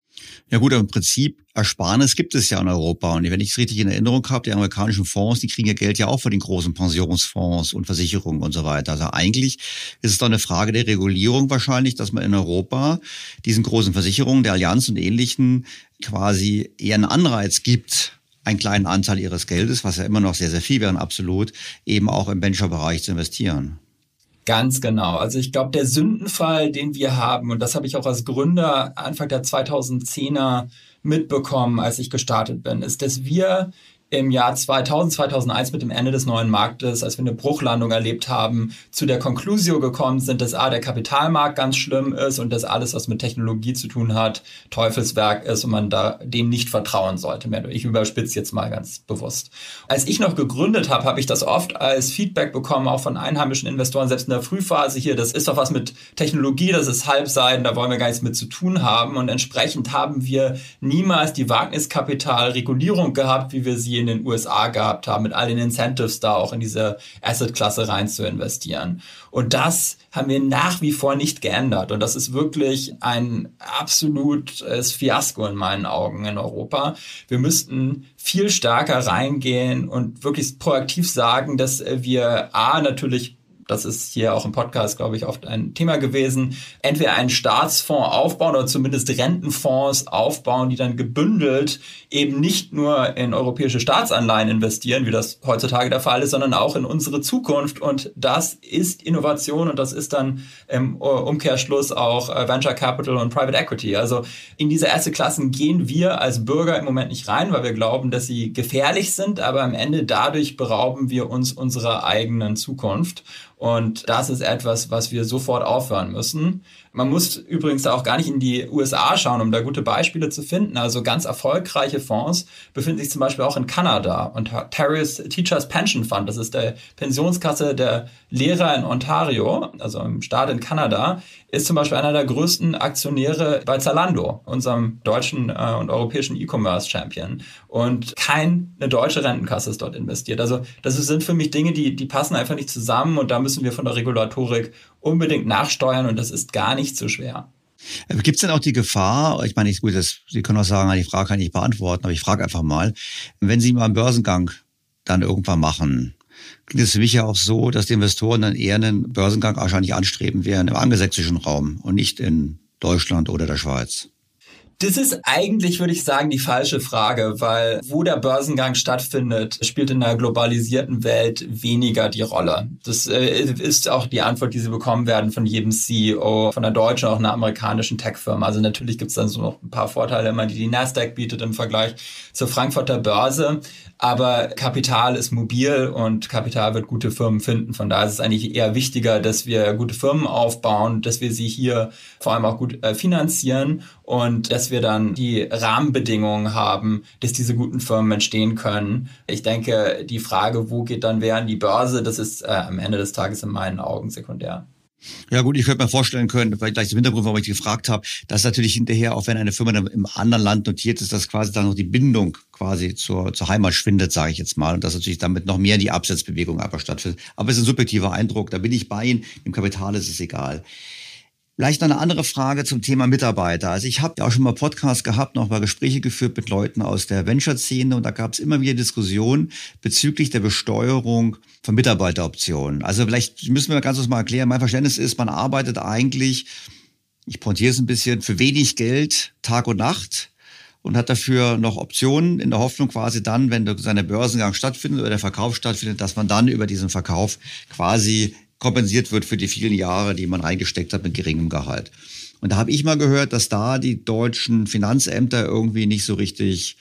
Ja gut, aber im Prinzip Ersparnis gibt es ja in Europa. Und wenn ich es richtig in Erinnerung habe, die amerikanischen Fonds, die kriegen ja Geld ja auch von den großen Pensionsfonds und Versicherungen und so weiter. Also eigentlich ist es doch eine Frage der Regulierung wahrscheinlich, dass man in Europa diesen großen Versicherungen, der Allianz und Ähnlichen quasi eher einen Anreiz gibt, einen kleinen Anteil ihres Geldes, was ja immer noch sehr, sehr viel wäre, absolut, eben auch im Venture-Bereich zu investieren. Ganz genau. Also ich glaube, der Sündenfall, den wir haben, und das habe ich auch als Gründer Anfang der zweitausendzehner mitbekommen, als ich gestartet bin, ist, dass wir im Jahr zweitausend, zweitausendeins mit dem Ende des neuen Marktes, als wir eine Bruchlandung erlebt haben, zu der Conclusio gekommen sind, dass A, der Kapitalmarkt ganz schlimm ist und dass alles, was mit Technologie zu tun hat, Teufelswerk ist und man da dem nicht vertrauen sollte mehr. Ich überspitze jetzt mal ganz bewusst. Als ich noch gegründet habe, habe ich das oft als Feedback bekommen, auch von einheimischen Investoren, selbst in der Frühphase hier, das ist doch was mit Technologie, das ist Halbseiten, da wollen wir gar nichts mit zu tun haben und entsprechend haben wir niemals die Wagniskapitalregulierung gehabt, wie wir sie in den U S A gehabt haben, mit all den Incentives da auch in diese Asset-Klasse rein zu investieren. Und das haben wir nach wie vor nicht geändert. Und das ist wirklich ein absolutes Fiasko in meinen Augen in Europa. Wir müssten viel stärker reingehen und wirklich proaktiv sagen, dass wir A, natürlich, das ist hier auch im Podcast, glaube ich, oft ein Thema gewesen, entweder einen Staatsfonds aufbauen oder zumindest Rentenfonds aufbauen, die dann gebündelt eben nicht nur in europäische Staatsanleihen investieren, wie das heutzutage der Fall ist, sondern auch in unsere Zukunft. Und das ist Innovation und das ist dann im Umkehrschluss auch Venture Capital und Private Equity. Also in diese Assetklassen gehen wir als Bürger im Moment nicht rein, weil wir glauben, dass sie gefährlich sind, aber am Ende dadurch berauben wir uns unserer eigenen Zukunft. Und das ist etwas, was wir sofort aufhören müssen. Man muss übrigens da auch gar nicht in die U S A schauen, um da gute Beispiele zu finden. Also ganz erfolgreiche Fonds befinden sich zum Beispiel auch in Kanada. Und Ontario's Teachers Pension Fund, das ist der Pensionskasse der Lehrer in Ontario, also im Staat in Kanada, ist zum Beispiel einer der größten Aktionäre bei Zalando, unserem deutschen äh, und europäischen E-Commerce-Champion. Und keine deutsche Rentenkasse ist dort investiert. Also das sind für mich Dinge, die, die passen einfach nicht zusammen und da müssen müssen wir von der Regulatorik unbedingt nachsteuern und das ist gar nicht so schwer. Gibt es denn auch die Gefahr, ich meine, gut, das, Sie können auch sagen, die Frage kann ich nicht beantworten, aber ich frage einfach mal, wenn Sie mal einen Börsengang dann irgendwann machen, klingt es für mich ja auch so, dass die Investoren dann eher einen Börsengang wahrscheinlich anstreben werden im angelsächsischen Raum und nicht in Deutschland oder der Schweiz. Das ist eigentlich, würde ich sagen, die falsche Frage, weil wo der Börsengang stattfindet, spielt in der globalisierten Welt weniger die Rolle. Das äh, ist auch die Antwort, die Sie bekommen werden von jedem C E O, von einer deutschen, auch einer amerikanischen Tech-Firma. Also natürlich gibt es dann so noch ein paar Vorteile immer, die die Nasdaq bietet im Vergleich zur Frankfurter Börse. Aber Kapital ist mobil und Kapital wird gute Firmen finden. Von daher ist es eigentlich eher wichtiger, dass wir gute Firmen aufbauen, dass wir sie hier vor allem auch gut äh, finanzieren und dass wir dann die Rahmenbedingungen haben, dass diese guten Firmen entstehen können. Ich denke, die Frage, wo geht dann wer an die Börse, das ist äh, am Ende des Tages in meinen Augen sekundär. Ja gut, ich könnte mir vorstellen können, vielleicht gleich zum Hintergrund, warum ich gefragt habe, dass natürlich hinterher, auch wenn eine Firma im anderen Land notiert ist, dass quasi dann noch die Bindung quasi zur, zur Heimat schwindet, sage ich jetzt mal, und dass natürlich damit noch mehr die Absetzbewegung einfach stattfindet. Aber es ist ein subjektiver Eindruck, da bin ich bei Ihnen, im Kapital ist es egal. Vielleicht noch eine andere Frage zum Thema Mitarbeiter. Also ich habe ja auch schon mal Podcasts gehabt, noch mal Gespräche geführt mit Leuten aus der Venture-Szene und da gab es immer wieder Diskussionen bezüglich der Besteuerung von Mitarbeiteroptionen. Also vielleicht müssen wir ganz kurz mal erklären, mein Verständnis ist, man arbeitet eigentlich, ich pointiere es ein bisschen, für wenig Geld Tag und Nacht und hat dafür noch Optionen in der Hoffnung quasi dann, wenn seine Börsengang stattfindet oder der Verkauf stattfindet, dass man dann über diesen Verkauf quasi kompensiert wird für die vielen Jahre, die man reingesteckt hat mit geringem Gehalt. Und da habe ich mal gehört, dass da die deutschen Finanzämter irgendwie nicht so richtig,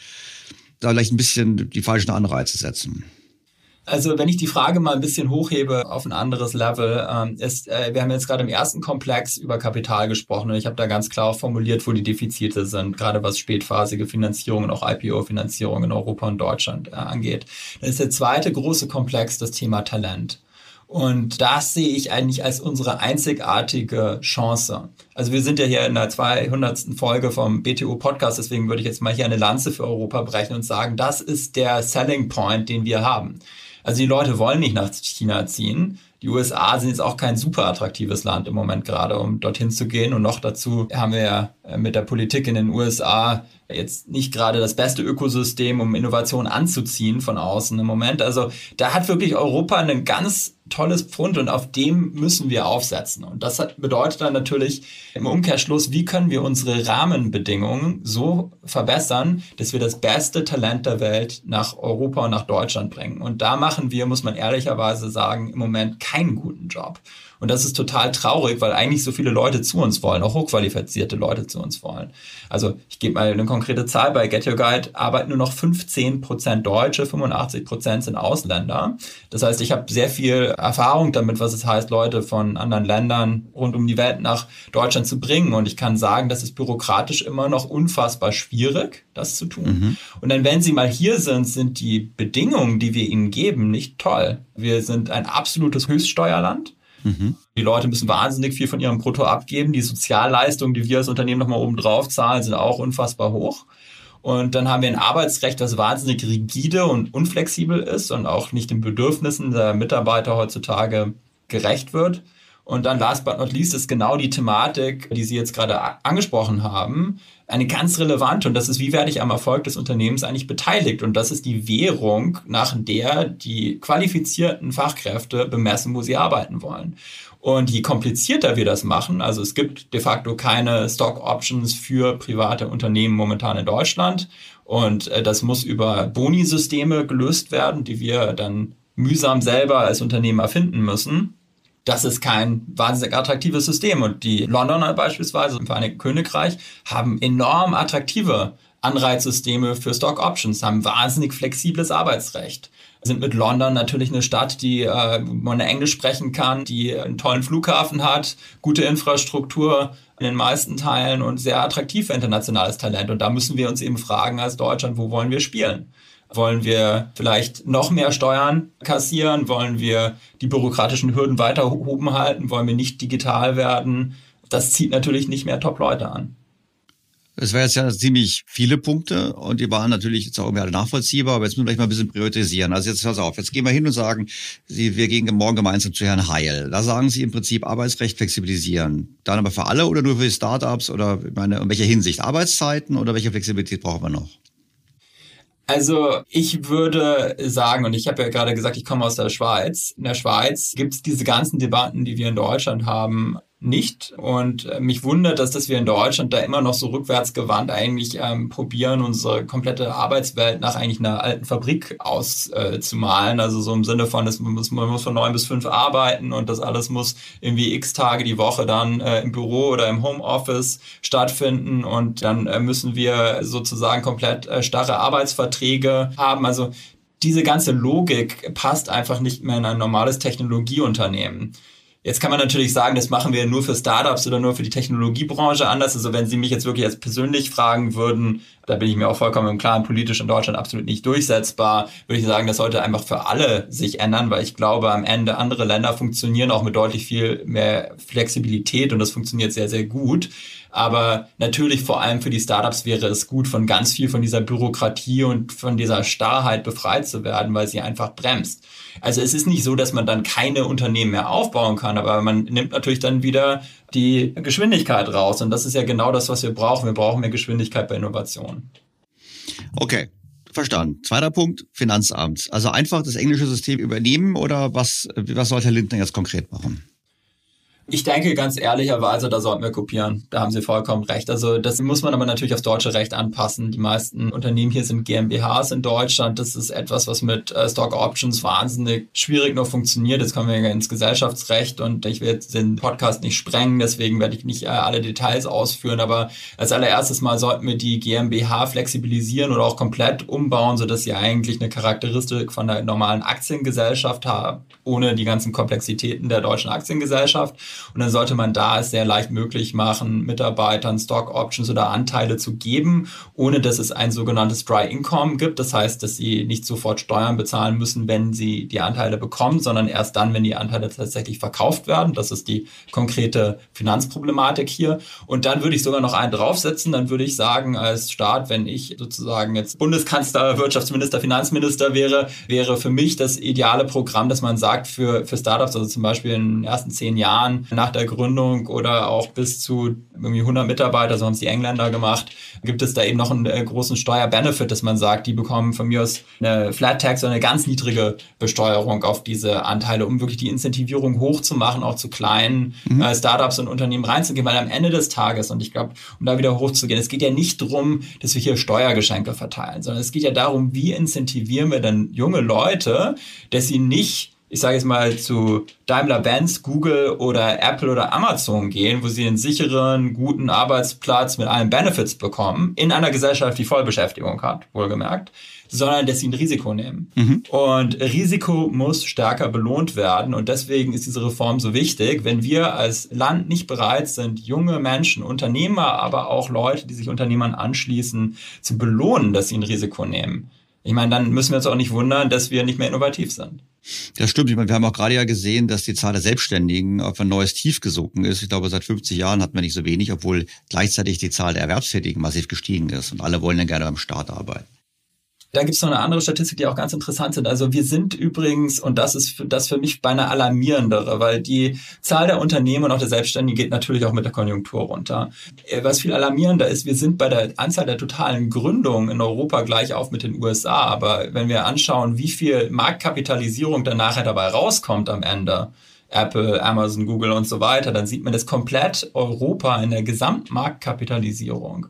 da vielleicht ein bisschen die falschen Anreize setzen. Also wenn ich die Frage mal ein bisschen hochhebe auf ein anderes Level, ähm, ist, äh, wir haben jetzt gerade im ersten Komplex über Kapital gesprochen und ich habe da ganz klar formuliert, wo die Defizite sind, gerade was spätphasige Finanzierung und auch I P O-Finanzierung in Europa und Deutschland äh, angeht. Dann ist der zweite große Komplex das Thema Talent. Und das sehe ich eigentlich als unsere einzigartige Chance. Also wir sind ja hier in der zweihundertsten Folge vom B T O-Podcast, deswegen würde ich jetzt mal hier eine Lanze für Europa brechen und sagen, das ist der Selling Point, den wir haben. Also die Leute wollen nicht nach China ziehen. Die U S A sind jetzt auch kein super attraktives Land im Moment gerade, um dorthin zu gehen. Und noch dazu haben wir ja mit der Politik in den U S A jetzt nicht gerade das beste Ökosystem, um Innovation anzuziehen von außen im Moment. Also da hat wirklich Europa einen ganz tolles Pfund und auf dem müssen wir aufsetzen. Und das hat, bedeutet dann natürlich im Umkehrschluss, wie können wir unsere Rahmenbedingungen so verbessern, dass wir das beste Talent der Welt nach Europa und nach Deutschland bringen. Und da machen wir, muss man ehrlicherweise sagen, im Moment keinen guten Job. Und das ist total traurig, weil eigentlich so viele Leute zu uns wollen, auch hochqualifizierte Leute zu uns wollen. Also ich gebe mal eine konkrete Zahl, bei Get Your Guide arbeiten nur noch fünfzehn Prozent Deutsche, fünfundachtzig Prozent sind Ausländer. Das heißt, ich habe sehr viel Erfahrung damit, was es heißt, Leute von anderen Ländern rund um die Welt nach Deutschland zu bringen. Und ich kann sagen, das ist bürokratisch immer noch unfassbar schwierig, das zu tun. Mhm. Und dann, wenn sie mal hier sind, sind die Bedingungen, die wir ihnen geben, nicht toll. Wir sind ein absolutes Höchststeuerland. Mhm. Die Leute müssen wahnsinnig viel von ihrem Brutto abgeben. Die Sozialleistungen, die wir als Unternehmen nochmal oben drauf zahlen, sind auch unfassbar hoch. Und dann haben wir ein Arbeitsrecht, das wahnsinnig rigide und unflexibel ist und auch nicht den Bedürfnissen der Mitarbeiter heutzutage gerecht wird. Und dann last but not least ist genau die Thematik, die Sie jetzt gerade angesprochen haben, eine ganz relevante. Und das ist, wie werde ich am Erfolg des Unternehmens eigentlich beteiligt? Und das ist die Währung, nach der die qualifizierten Fachkräfte bemessen, wo sie arbeiten wollen. Und je komplizierter wir das machen, also es gibt de facto keine Stock Options für private Unternehmen momentan in Deutschland. Und das muss über Boni-Systeme gelöst werden, die wir dann mühsam selber als Unternehmen erfinden müssen. Das ist kein wahnsinnig attraktives System. Und die Londoner beispielsweise im Vereinigten Königreich haben enorm attraktive Anreizsysteme für Stock Options, haben wahnsinnig flexibles Arbeitsrecht. Sind mit London natürlich eine Stadt, die äh, man Englisch sprechen kann, die einen tollen Flughafen hat, gute Infrastruktur in den meisten Teilen und sehr attraktiv für internationales Talent. Und da müssen wir uns eben fragen als Deutschland, wo wollen wir spielen? Wollen wir vielleicht noch mehr Steuern kassieren? Wollen wir die bürokratischen Hürden weiter oben halten? Wollen wir nicht digital werden? Das zieht natürlich nicht mehr Top-Leute an. Das wären jetzt ja ziemlich viele Punkte und die waren natürlich jetzt auch irgendwie alle nachvollziehbar, aber jetzt müssen wir gleich mal ein bisschen priorisieren. Also jetzt pass auf, jetzt gehen wir hin und sagen, Sie, wir gehen morgen gemeinsam zu Herrn Heil. Da sagen Sie im Prinzip Arbeitsrecht flexibilisieren. Dann aber für alle oder nur für die Startups oder ich meine, in welcher Hinsicht? Arbeitszeiten oder welche Flexibilität brauchen wir noch? Also ich würde sagen, und ich habe ja gerade gesagt, ich komme aus der Schweiz. In der Schweiz gibt es diese ganzen Debatten, die wir in Deutschland haben, nicht. Und mich wundert, dass, dass wir in Deutschland da immer noch so rückwärtsgewandt eigentlich ähm, probieren, unsere komplette Arbeitswelt nach eigentlich einer alten Fabrik auszumalen. Äh, also so im Sinne von, das muss, man muss von neun bis fünf arbeiten und das alles muss irgendwie x Tage die Woche dann äh, im Büro oder im Homeoffice stattfinden. Und dann äh, müssen wir sozusagen komplett äh, starre Arbeitsverträge haben. Also diese ganze Logik passt einfach nicht mehr in ein normales Technologieunternehmen. Jetzt kann man natürlich sagen, das machen wir nur für Startups oder nur für die Technologiebranche anders. Also wenn Sie mich jetzt wirklich als persönlich fragen würden, da bin ich mir auch vollkommen im Klaren, politisch in Deutschland absolut nicht durchsetzbar, würde ich sagen, das sollte einfach für alle sich ändern, weil ich glaube, am Ende andere Länder funktionieren auch mit deutlich viel mehr Flexibilität und das funktioniert sehr, sehr gut. Aber natürlich vor allem für die Startups wäre es gut, von ganz viel von dieser Bürokratie und von dieser Starrheit befreit zu werden, weil sie einfach bremst. Also es ist nicht so, dass man dann keine Unternehmen mehr aufbauen kann, aber man nimmt natürlich dann wieder die Geschwindigkeit raus. Und das ist ja genau das, was wir brauchen. Wir brauchen mehr Geschwindigkeit bei Innovation. Okay, verstanden. Zweiter Punkt, Finanzamt. Also einfach das englische System übernehmen oder was, was soll Herr Lindner jetzt konkret machen? Ich denke ganz ehrlicherweise, da sollten wir kopieren. Da haben Sie vollkommen recht. Also das muss man aber natürlich aufs deutsche Recht anpassen. Die meisten Unternehmen hier sind GmbHs in Deutschland. Das ist etwas, was mit äh, Stock Options wahnsinnig schwierig noch funktioniert. Jetzt kommen wir ins Gesellschaftsrecht und ich werde den Podcast nicht sprengen, deswegen werde ich nicht äh, alle Details ausführen. Aber als allererstes mal sollten wir die GmbH flexibilisieren oder auch komplett umbauen, sodass sie eigentlich eine Charakteristik von der normalen Aktiengesellschaft haben, ohne die ganzen Komplexitäten der deutschen Aktiengesellschaft. Und dann sollte man da es sehr leicht möglich machen, Mitarbeitern Stock Options oder Anteile zu geben, ohne dass es ein sogenanntes Dry Income gibt. Das heißt, dass sie nicht sofort Steuern bezahlen müssen, wenn sie die Anteile bekommen, sondern erst dann, wenn die Anteile tatsächlich verkauft werden. Das ist die konkrete Finanzproblematik hier. Und dann würde ich sogar noch einen draufsetzen. Dann würde ich sagen, als Staat, wenn ich sozusagen jetzt Bundeskanzler, Wirtschaftsminister, Finanzminister wäre, wäre für mich das ideale Programm, dass man sagt, für, für Startups, also zum Beispiel in den ersten zehn Jahren, nach der Gründung oder auch bis zu irgendwie hundert Mitarbeiter, so haben es die Engländer gemacht, gibt es da eben noch einen äh, großen Steuerbenefit, dass man sagt, die bekommen von mir aus eine Flat Tax oder eine ganz niedrige Besteuerung auf diese Anteile, um wirklich die Incentivierung hochzumachen, auch zu kleinen mhm. äh, Startups und Unternehmen reinzugehen, weil am Ende des Tages, und ich glaube, um da wieder hochzugehen, es geht ja nicht darum, dass wir hier Steuergeschenke verteilen, sondern es geht ja darum, wie incentivieren wir denn junge Leute, dass sie nicht, ich sage jetzt mal, zu Daimler-Benz, Google oder Apple oder Amazon gehen, wo sie einen sicheren, guten Arbeitsplatz mit allen Benefits bekommen, in einer Gesellschaft, die Vollbeschäftigung hat, wohlgemerkt, sondern dass sie ein Risiko nehmen. Mhm. Und Risiko muss stärker belohnt werden. Und deswegen ist diese Reform so wichtig. Wenn wir als Land nicht bereit sind, junge Menschen, Unternehmer, aber auch Leute, die sich Unternehmern anschließen, zu belohnen, dass sie ein Risiko nehmen, ich meine, dann müssen wir uns auch nicht wundern, dass wir nicht mehr innovativ sind. Das stimmt. Ich meine, wir haben auch gerade ja gesehen, dass die Zahl der Selbstständigen auf ein neues Tief gesunken ist. Ich glaube, seit fünfzig Jahren hatten wir nicht so wenig, obwohl gleichzeitig die Zahl der Erwerbstätigen massiv gestiegen ist. Und alle wollen dann gerne beim Staat arbeiten. Da gibt es noch eine andere Statistik, die auch ganz interessant sind. Also wir sind übrigens, und das ist für, das für mich beinahe alarmierendere, weil die Zahl der Unternehmen und auch der Selbstständigen geht natürlich auch mit der Konjunktur runter. Was viel alarmierender ist, wir sind bei der Anzahl der totalen Gründungen in Europa gleich auf mit den U S A. Aber wenn wir anschauen, wie viel Marktkapitalisierung dann nachher dabei rauskommt am Ende, Apple, Amazon, Google und so weiter, dann sieht man, dass komplett Europa in der Gesamtmarktkapitalisierung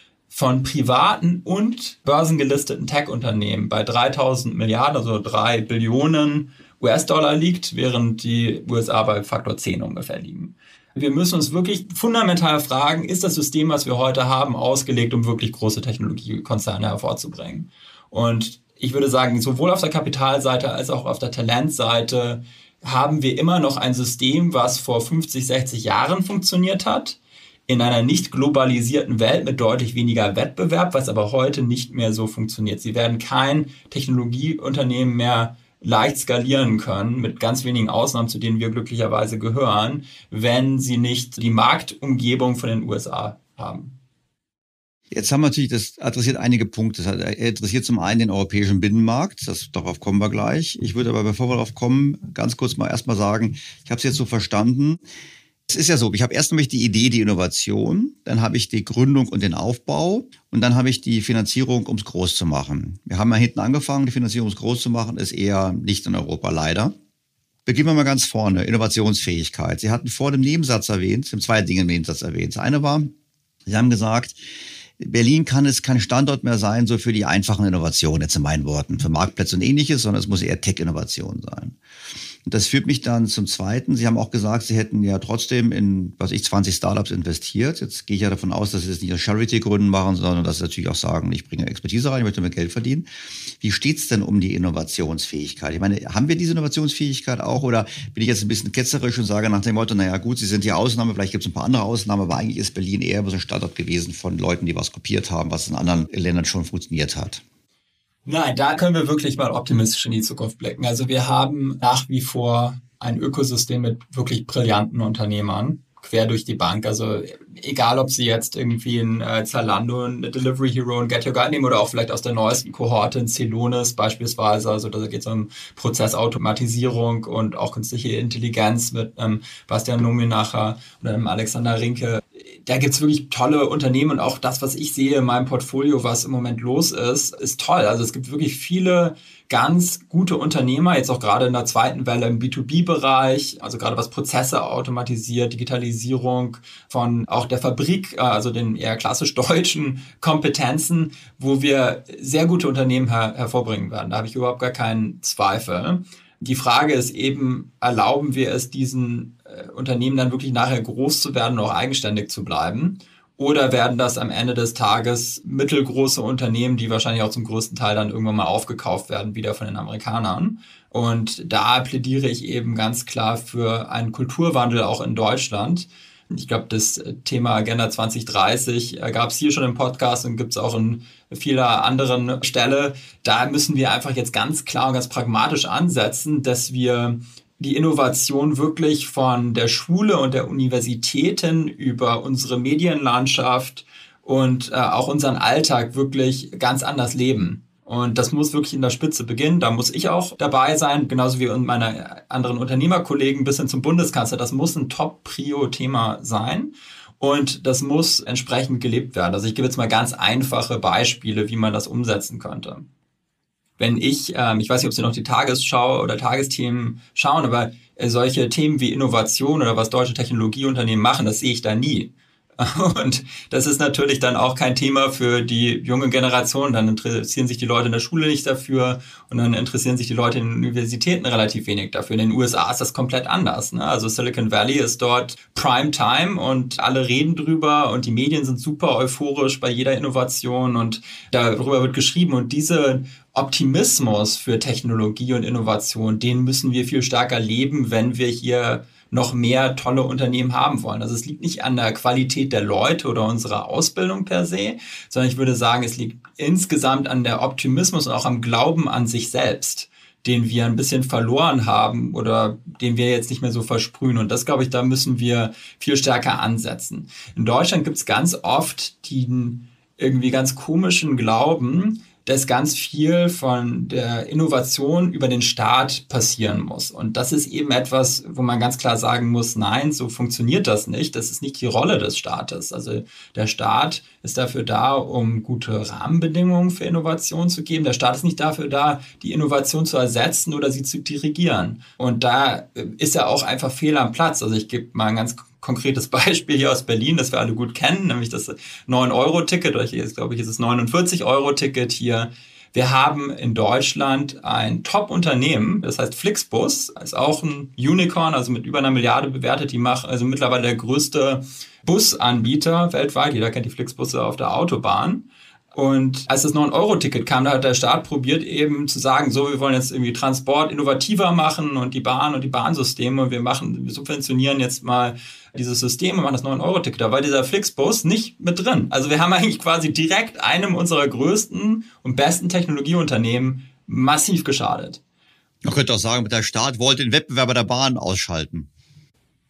von privaten und börsengelisteten Tech-Unternehmen bei dreitausend Milliarden, also drei Billionen U S-Dollar liegt, während die U S A bei Faktor zehn ungefähr liegen. Wir müssen uns wirklich fundamental fragen, ist das System, was wir heute haben, ausgelegt, um wirklich große Technologiekonzerne hervorzubringen? Und ich würde sagen, sowohl auf der Kapitalseite als auch auf der Talentseite haben wir immer noch ein System, was vor fünfzig, sechzig Jahren funktioniert hat, in einer nicht globalisierten Welt mit deutlich weniger Wettbewerb, was aber heute nicht mehr so funktioniert. Sie werden kein Technologieunternehmen mehr leicht skalieren können, mit ganz wenigen Ausnahmen, zu denen wir glücklicherweise gehören, wenn sie nicht die Marktumgebung von den U S A haben. Jetzt haben wir natürlich, das adressiert einige Punkte. Das interessiert zum einen den europäischen Binnenmarkt, das, darauf kommen wir gleich. Ich würde aber, bevor wir darauf kommen, ganz kurz mal erstmal sagen, ich habe es jetzt so verstanden. Es ist ja so, ich habe erst nämlich die Idee, die Innovation, dann habe ich die Gründung und den Aufbau und dann habe ich die Finanzierung, um es groß zu machen. Wir haben ja hinten angefangen, die Finanzierung, um es groß zu machen, ist eher nicht in Europa, leider. Beginnen wir mal ganz vorne, Innovationsfähigkeit. Sie hatten vor dem Nebensatz erwähnt, Sie haben zwei Dinge im Nebensatz erwähnt. Das eine war, Sie haben gesagt, Berlin kann es kein Standort mehr sein, so für die einfachen Innovationen, jetzt in meinen Worten, für Marktplätze und Ähnliches, sondern es muss eher Tech-Innovation sein. Und das führt mich dann zum Zweiten. Sie haben auch gesagt, Sie hätten ja trotzdem in, was ich, zwanzig Startups investiert. Jetzt gehe ich ja davon aus, dass Sie das nicht aus Charity-Gründen machen, sondern dass Sie natürlich auch sagen, ich bringe Expertise rein, ich möchte mehr Geld verdienen. Wie steht's denn um die Innovationsfähigkeit? Ich meine, haben wir diese Innovationsfähigkeit auch oder bin ich jetzt ein bisschen ketzerisch und sage nach dem Motto, naja gut, Sie sind die Ausnahme, vielleicht gibt es ein paar andere Ausnahmen, aber eigentlich ist Berlin eher so ein Standort gewesen von Leuten, die was kopiert haben, was in anderen Ländern schon funktioniert hat. Nein, da können wir wirklich mal optimistisch in die Zukunft blicken. Also wir haben nach wie vor ein Ökosystem mit wirklich brillanten Unternehmern, quer durch die Bank. Also egal, ob Sie jetzt irgendwie ein äh, Zalando, ein Delivery Hero, ein Get Your Guide nehmen oder auch vielleicht aus der neuesten Kohorte ein Celonis beispielsweise. Also da geht es um Prozessautomatisierung und auch künstliche Intelligenz mit ähm, Bastian Nominacher oder einem Alexander Rinke. Da gibt's wirklich tolle Unternehmen und auch das, was ich sehe in meinem Portfolio, was im Moment los ist, ist toll. Also es gibt wirklich viele ganz gute Unternehmer, jetzt auch gerade in der zweiten Welle im B zwei B-Bereich, also gerade was Prozesse automatisiert, Digitalisierung von auch der Fabrik, also den eher klassisch deutschen Kompetenzen, wo wir sehr gute Unternehmen her- hervorbringen werden. Da habe ich überhaupt gar keinen Zweifel. Die Frage ist eben, erlauben wir es diesen äh, Unternehmen dann wirklich nachher groß zu werden und auch eigenständig zu bleiben? Oder werden das am Ende des Tages mittelgroße Unternehmen, die wahrscheinlich auch zum größten Teil dann irgendwann mal aufgekauft werden, wieder von den Amerikanern? Und da plädiere ich eben ganz klar für einen Kulturwandel auch in Deutschland. Ich glaube, das Thema Agenda zwanzig dreißig gab es hier schon im Podcast und gibt es auch in vieler anderen Stelle. Da müssen wir einfach jetzt ganz klar und ganz pragmatisch ansetzen, dass wir die Innovation wirklich von der Schule und der Universitäten über unsere Medienlandschaft und äh, auch unseren Alltag wirklich ganz anders leben. Und das muss wirklich in der Spitze beginnen. Da muss ich auch dabei sein, genauso wie meine anderen Unternehmerkollegen bis hin zum Bundeskanzler. Das muss ein Top-Prio-Thema sein. Und das muss entsprechend gelebt werden. Also ich gebe jetzt mal ganz einfache Beispiele, wie man das umsetzen könnte. Wenn ich, ähm, ich weiß nicht, ob Sie noch die Tagesschau oder Tagesthemen schauen, aber äh, solche Themen wie Innovation oder was deutsche Technologieunternehmen machen, das sehe ich da nie. Und das ist natürlich dann auch kein Thema für die junge Generation. Dann interessieren sich die Leute in der Schule nicht dafür und dann interessieren sich die Leute in den Universitäten relativ wenig dafür. In den U S A ist das komplett anders, ne? Also Silicon Valley ist dort Prime Time und alle reden drüber und die Medien sind super euphorisch bei jeder Innovation und darüber wird geschrieben. Und diese Optimismus für Technologie und Innovation, den müssen wir viel stärker leben, wenn wir hier noch mehr tolle Unternehmen haben wollen. Also es liegt nicht an der Qualität der Leute oder unserer Ausbildung per se, sondern ich würde sagen, es liegt insgesamt an der Optimismus und auch am Glauben an sich selbst, den wir ein bisschen verloren haben oder den wir jetzt nicht mehr so versprühen. Und das, glaube ich, da müssen wir viel stärker ansetzen. In Deutschland gibt es ganz oft den irgendwie ganz komischen Glauben, dass ganz viel von der Innovation über den Staat passieren muss. Und das ist eben etwas, wo man ganz klar sagen muss, nein, so funktioniert das nicht. Das ist nicht die Rolle des Staates. Also der Staat ist dafür da, um gute Rahmenbedingungen für Innovation zu geben. Der Staat ist nicht dafür da, die Innovation zu ersetzen oder sie zu dirigieren. Und da ist er auch einfach fehl am Platz. Also ich gebe mal ein ganz konkretes Beispiel hier aus Berlin, das wir alle gut kennen, nämlich das neun Euro Ticket, oder jetzt glaube ich, ist es neunundvierzig Euro Ticket hier. Wir haben in Deutschland ein Top-Unternehmen, das heißt Flixbus, ist auch ein Unicorn, also mit über einer Milliarde bewertet. Die machen also mittlerweile der größte Busanbieter weltweit. Jeder kennt die Flixbusse auf der Autobahn. Und als das neun Euro Ticket kam, da hat der Staat probiert eben zu sagen, so, wir wollen jetzt irgendwie Transport innovativer machen und die Bahn und die Bahnsysteme und wir machen, wir subventionieren jetzt mal dieses System und machen das neun Euro Ticket. Da war dieser Flixbus nicht mit drin. Also wir haben eigentlich quasi direkt einem unserer größten und besten Technologieunternehmen massiv geschadet. Man könnte auch sagen, der Staat wollte den Wettbewerber der Bahn ausschalten.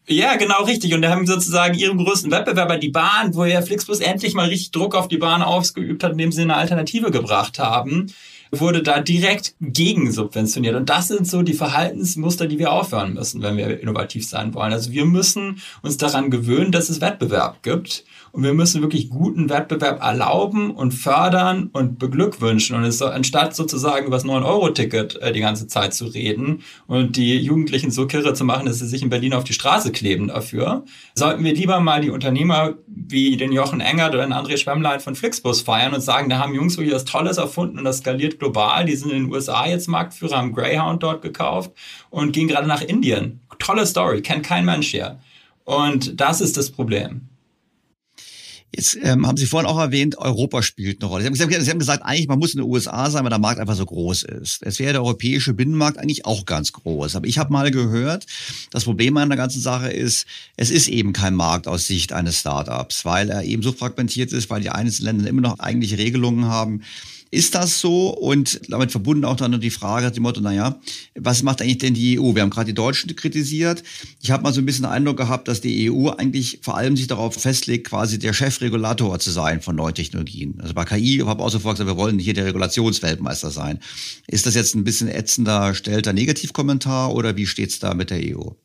Ja, genau, richtig. Und da haben sozusagen ihren größten Wettbewerber, die Bahn, wo ja Flixbus endlich mal richtig Druck auf die Bahn ausgeübt hat, indem sie eine Alternative gebracht haben, wurde da direkt gegensubventioniert. Und das sind so die Verhaltensmuster, die wir aufhören müssen, wenn wir innovativ sein wollen. Also wir müssen uns daran gewöhnen, dass es Wettbewerb gibt. Und wir müssen wirklich guten Wettbewerb erlauben und fördern und beglückwünschen. Und es soll, anstatt sozusagen über das neun Euro Ticket äh, die ganze Zeit zu reden und die Jugendlichen so kirre zu machen, dass sie sich in Berlin auf die Straße kleben dafür, sollten wir lieber mal die Unternehmer wie den Jochen Engert oder den André Schwemmlein von Flixbus feiern und sagen, da haben Jungs wirklich was Tolles erfunden und das skaliert global. Die sind in den U S A jetzt Marktführer, haben Greyhound dort gekauft und gehen gerade nach Indien. Tolle Story, kennt kein Mensch hier. Und das ist das Problem. Jetzt ähm, haben Sie vorhin auch erwähnt, Europa spielt eine Rolle. Sie haben, gesagt, Sie haben gesagt, eigentlich man muss in den U S A sein, weil der Markt einfach so groß ist. Es wäre der europäische Binnenmarkt eigentlich auch ganz groß. Aber ich habe mal gehört, das Problem an der ganzen Sache ist, es ist eben kein Markt aus Sicht eines Startups, weil er eben so fragmentiert ist, weil die einzelnen Länder immer noch eigentliche Regelungen haben. Ist das so? Und damit verbunden auch dann noch die Frage, die Motto, naja, was macht eigentlich denn die E U? Wir haben gerade die Deutschen kritisiert. Ich habe mal so ein bisschen den Eindruck gehabt, dass die E U eigentlich vor allem sich darauf festlegt, quasi der Chefregulator zu sein von neuen Technologien. Also bei K I habe ich auch sofort gesagt, wir wollen hier der Regulationsweltmeister sein. Ist das jetzt ein bisschen ätzender, stellter Negativkommentar oder wie steht's da mit der E U?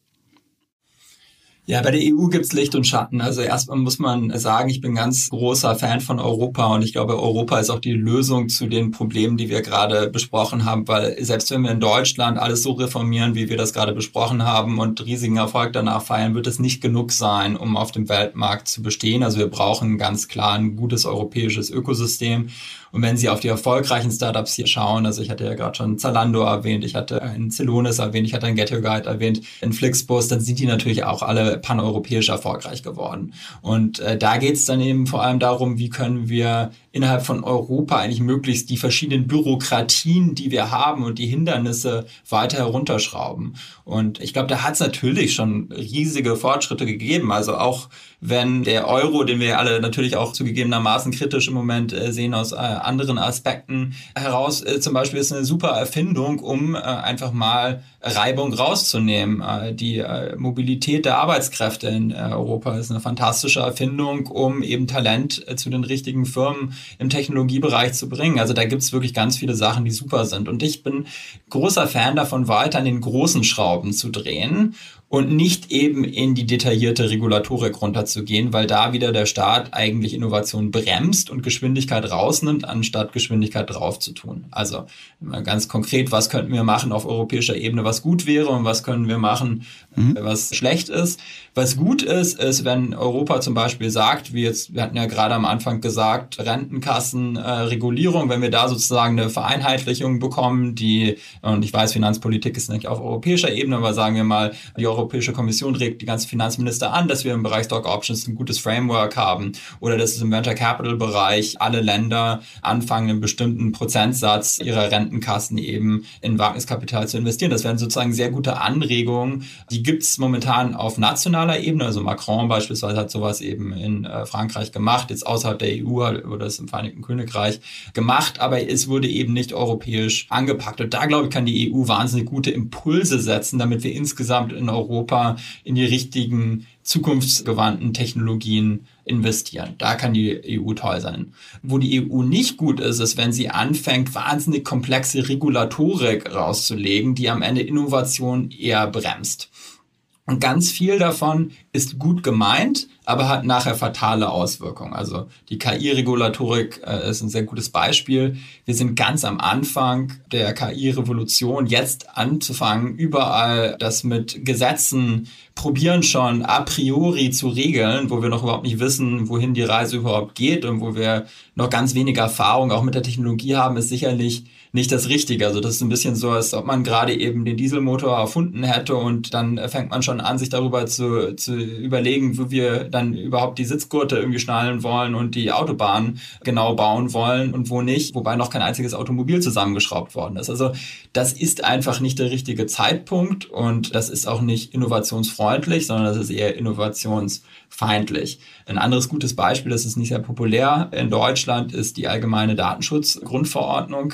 Ja, bei der E U gibt's Licht und Schatten. Also erstmal muss man sagen, ich bin ganz großer Fan von Europa und ich glaube, Europa ist auch die Lösung zu den Problemen, die wir gerade besprochen haben, weil selbst wenn wir in Deutschland alles so reformieren, wie wir das gerade besprochen haben und riesigen Erfolg danach feiern, wird es nicht genug sein, um auf dem Weltmarkt zu bestehen. Also wir brauchen ganz klar ein gutes europäisches Ökosystem. Und wenn Sie auf die erfolgreichen Startups hier schauen, also ich hatte ja gerade schon Zalando erwähnt, ich hatte einen Celonis erwähnt, ich hatte einen Get Your Guide erwähnt, einen Flixbus, dann sind die natürlich auch alle paneuropäisch erfolgreich geworden. Und äh, da geht es dann eben vor allem darum, wie können wir innerhalb von Europa eigentlich möglichst die verschiedenen Bürokratien, die wir haben und die Hindernisse weiter herunterschrauben. Und ich glaube, da hat es natürlich schon riesige Fortschritte gegeben. Also auch wenn der Euro, den wir alle natürlich auch zugegebenermaßen kritisch im Moment äh, sehen aus äh, anderen Aspekten heraus, äh, zum Beispiel ist eine super Erfindung, um äh, einfach mal Reibung rauszunehmen. Äh, die äh, Mobilität der Arbeitskräfte in äh, Europa ist eine fantastische Erfindung, um eben Talent äh, zu den richtigen Firmen im Technologiebereich zu bringen. Also da gibt's wirklich ganz viele Sachen, die super sind. Und ich bin großer Fan davon, weiter an den großen Schrauben zu drehen und nicht eben in die detaillierte Regulatorik runterzugehen, weil da wieder der Staat eigentlich Innovation bremst und Geschwindigkeit rausnimmt, anstatt Geschwindigkeit drauf zu tun. Also ganz konkret, was könnten wir machen auf europäischer Ebene, was gut wäre und was können wir machen, mhm. was schlecht ist. Was gut ist, ist, wenn Europa zum Beispiel sagt, wie jetzt, wir hatten ja gerade am Anfang gesagt, Rentenkassenregulierung, äh, wenn wir da sozusagen eine Vereinheitlichung bekommen, die, und ich weiß, Finanzpolitik ist nicht auf europäischer Ebene, aber sagen wir mal, die Europäische Kommission regt die ganzen Finanzminister an, dass wir im Bereich Stock Options ein gutes Framework haben oder dass es im Venture Capital Bereich alle Länder anfangen, einen bestimmten Prozentsatz ihrer Rentenkassen eben in Wagniskapital zu investieren. Das wären sozusagen sehr gute Anregungen. Die gibt es momentan auf nationaler Ebene, also Macron beispielsweise hat sowas eben in äh, Frankreich gemacht, jetzt außerhalb der E U oder es im Vereinigten Königreich gemacht, aber es wurde eben nicht europäisch angepackt. Und da, glaube ich, kann die E U wahnsinnig gute Impulse setzen, damit wir insgesamt in Europa in die richtigen zukunftsgewandten Technologien investieren. Da kann die E U toll sein. Wo die E U nicht gut ist, ist, wenn sie anfängt, wahnsinnig komplexe Regulatorik rauszulegen, die am Ende Innovation eher bremst. Und ganz viel davon ist gut gemeint, aber hat nachher fatale Auswirkungen. Also die K I-Regulatorik äh, ist ein sehr gutes Beispiel. Wir sind ganz am Anfang der K I-Revolution, jetzt anzufangen, überall das mit Gesetzen probieren schon a priori zu regeln, wo wir noch überhaupt nicht wissen, wohin die Reise überhaupt geht und wo wir noch ganz wenig Erfahrung auch mit der Technologie haben, ist sicherlich nicht das Richtige. Also das ist ein bisschen so, als ob man gerade eben den Dieselmotor erfunden hätte und dann fängt man schon an, sich darüber zu, zu überlegen, wo wir dann überhaupt die Sitzgurte irgendwie schnallen wollen und die Autobahn genau bauen wollen und wo nicht, wobei noch kein einziges Automobil zusammengeschraubt worden ist. Also das ist einfach nicht der richtige Zeitpunkt und das ist auch nicht innovationsfreundlich, sondern das ist eher innovationsfeindlich. Ein anderes gutes Beispiel, das ist nicht sehr populär in Deutschland, ist die allgemeine Datenschutzgrundverordnung. Mhm.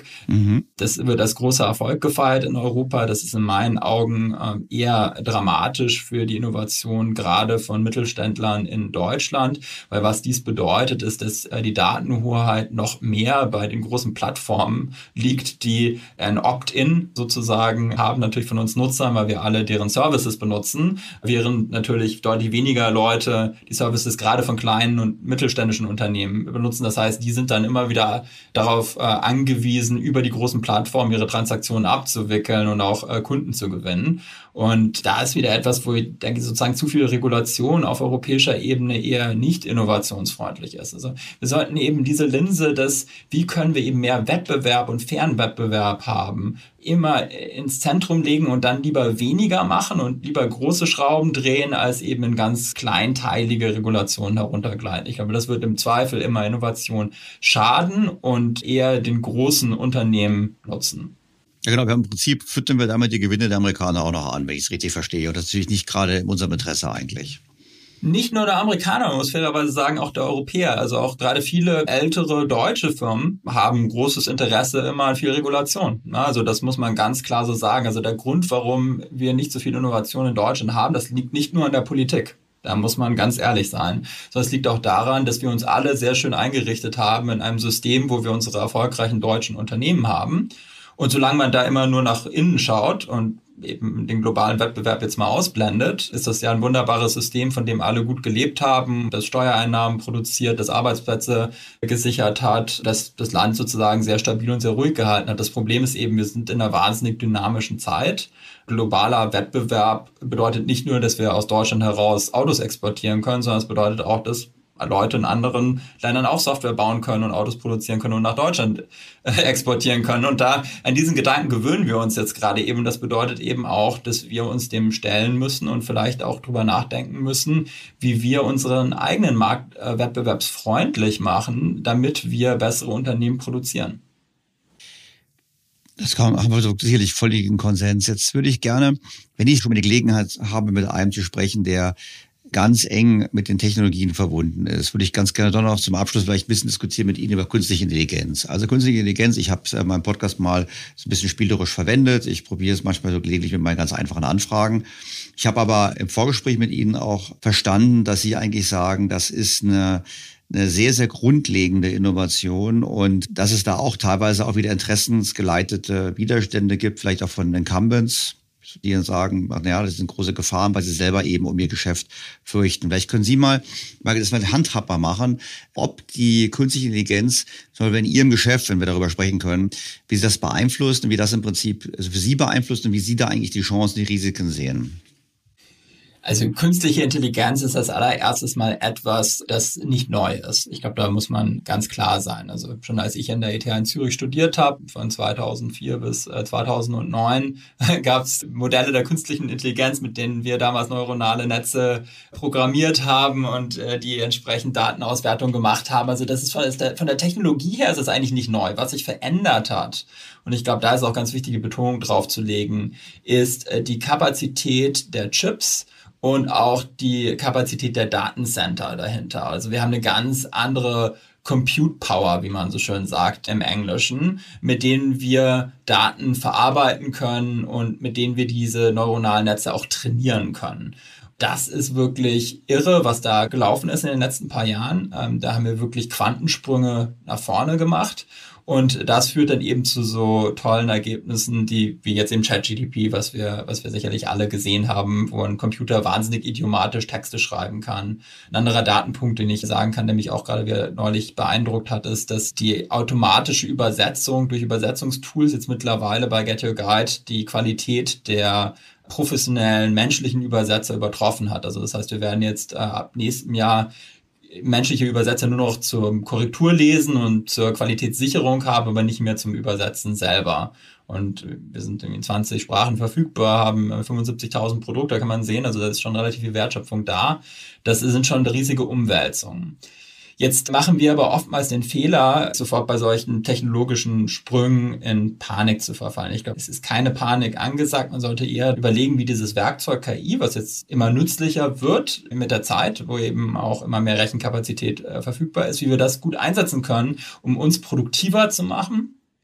Mhm. Das wird als großer Erfolg gefeiert in Europa. Das ist in meinen Augen äh, eher dramatisch für die Innovation, gerade von Mittelständlern in Deutschland, weil was dies bedeutet, ist, dass äh, die Datenhoheit noch mehr bei den großen Plattformen liegt, die ein Opt-in sozusagen haben, natürlich von uns Nutzern, weil wir alle deren Services benutzen, während natürlich deutlich weniger Leute die Services gerade von kleinen und mittelständischen Unternehmen benutzen. Das heißt, die sind dann immer wieder darauf äh, angewiesen, über die großen Plattformen ihre Transaktionen abzuwickeln und auch äh, Kunden zu gewinnen. Und da ist wieder etwas, wo ich denke, sozusagen zu viel Regulation auf europäischer Ebene eher nicht innovationsfreundlich ist. Also wir sollten eben diese Linse des, wie können wir eben mehr Wettbewerb und fairen Wettbewerb haben, immer ins Zentrum legen und dann lieber weniger machen und lieber große Schrauben drehen, als eben in ganz kleinteilige Regulationen heruntergleiten. Ich glaube, das wird im Zweifel immer Innovation schaden und eher den großen Unternehmen nutzen. Ja genau, wir haben im Prinzip füttern wir damit die Gewinne der Amerikaner auch noch an, wenn ich es richtig verstehe. Und das ist natürlich nicht gerade in unserem Interesse eigentlich. Nicht nur der Amerikaner, man muss fairerweise sagen, auch der Europäer. Also auch gerade viele ältere deutsche Firmen haben großes Interesse immer an viel Regulation. Also das muss man ganz klar so sagen. Also der Grund, warum wir nicht so viel Innovation in Deutschland haben, das liegt nicht nur an der Politik. Da muss man ganz ehrlich sein. Sondern es liegt auch daran, dass wir uns alle sehr schön eingerichtet haben in einem System, wo wir unsere erfolgreichen deutschen Unternehmen haben. Und solange man da immer nur nach innen schaut und eben den globalen Wettbewerb jetzt mal ausblendet, ist das ja ein wunderbares System, von dem alle gut gelebt haben, das Steuereinnahmen produziert, das Arbeitsplätze gesichert hat, das das Land sozusagen sehr stabil und sehr ruhig gehalten hat. Das Problem ist eben, wir sind in einer wahnsinnig dynamischen Zeit. Globaler Wettbewerb bedeutet nicht nur, dass wir aus Deutschland heraus Autos exportieren können, sondern es bedeutet auch, dass Leute in anderen Ländern auch Software bauen können und Autos produzieren können und nach Deutschland äh, exportieren können. Und da an diesen Gedanken gewöhnen wir uns jetzt gerade eben. Das bedeutet eben auch, dass wir uns dem stellen müssen und vielleicht auch drüber nachdenken müssen, wie wir unseren eigenen Markt äh, wettbewerbsfreundlich machen, damit wir bessere Unternehmen produzieren. Das kann, haben wir so sicherlich völligen Konsens. Jetzt würde ich gerne, wenn ich schon mal die Gelegenheit habe, mit einem zu sprechen, der ganz eng mit den Technologien verbunden ist, würde ich ganz gerne doch noch zum Abschluss vielleicht ein bisschen diskutieren mit Ihnen über künstliche Intelligenz. Also künstliche Intelligenz, ich habe es in meinem Podcast mal so ein bisschen spielerisch verwendet. Ich probiere es manchmal so gelegentlich mit meinen ganz einfachen Anfragen. Ich habe aber im Vorgespräch mit Ihnen auch verstanden, dass Sie eigentlich sagen, das ist eine eine sehr, sehr grundlegende Innovation und dass es da auch teilweise auch wieder interessensgeleitete Widerstände gibt, vielleicht auch von Incumbents, die dann sagen, naja, das sind große Gefahren, weil sie selber eben um ihr Geschäft fürchten. Vielleicht können Sie mal, mal das mal handhabbar machen, ob die künstliche Intelligenz, soll in Ihrem Geschäft, wenn wir darüber sprechen können, wie Sie das beeinflusst und wie das im Prinzip also für Sie beeinflusst und wie Sie da eigentlich die Chancen, die Risiken sehen. Also künstliche Intelligenz ist als allererstes mal etwas, das nicht neu ist. Ich glaube, da muss man ganz klar sein. Also schon als ich an der E T H in Zürich studiert habe, von zweitausendvier bis zweitausendneun, gab es Modelle der künstlichen Intelligenz, mit denen wir damals neuronale Netze programmiert haben und äh, die entsprechend Datenauswertung gemacht haben. Also das ist von, ist der, von der Technologie her ist es eigentlich nicht neu. Was sich verändert hat, und ich glaube, da ist auch ganz wichtige Betonung drauf zu legen, ist äh, die Kapazität der Chips und auch die Kapazität der Datencenter dahinter. Also wir haben eine ganz andere Compute Power, wie man so schön sagt im Englischen, mit denen wir Daten verarbeiten können und mit denen wir diese neuronalen Netze auch trainieren können. Das ist wirklich irre, was da gelaufen ist in den letzten paar Jahren. Ähm, da haben wir wirklich Quantensprünge nach vorne gemacht. Und das führt dann eben zu so tollen Ergebnissen, die wie jetzt im ChatGPT, was wir was wir sicherlich alle gesehen haben, wo ein Computer wahnsinnig idiomatisch Texte schreiben kann. Ein anderer Datenpunkt, den ich sagen kann, der mich auch gerade wieder neulich beeindruckt hat, ist, dass die automatische Übersetzung durch Übersetzungstools jetzt mittlerweile bei Get Your Guide die Qualität der professionellen menschlichen Übersetzer übertroffen hat. Also das heißt, wir werden jetzt äh, ab nächstem Jahr menschliche Übersetzer nur noch zum Korrekturlesen und zur Qualitätssicherung haben, aber nicht mehr zum Übersetzen selber. Und wir sind in zwanzig Sprachen verfügbar, haben fünfundsiebzigtausend Produkte, da kann man sehen, also da ist schon relativ viel Wertschöpfung da. Das sind schon riesige Umwälzungen. Jetzt machen wir aber oftmals den Fehler, sofort bei solchen technologischen Sprüngen in Panik zu verfallen. Ich glaube, es ist keine Panik angesagt. Man sollte eher überlegen, wie dieses Werkzeug K I, was jetzt immer nützlicher wird mit der Zeit, wo eben auch immer mehr Rechenkapazität äh, verfügbar ist, wie wir das gut einsetzen können, um uns produktiver zu machen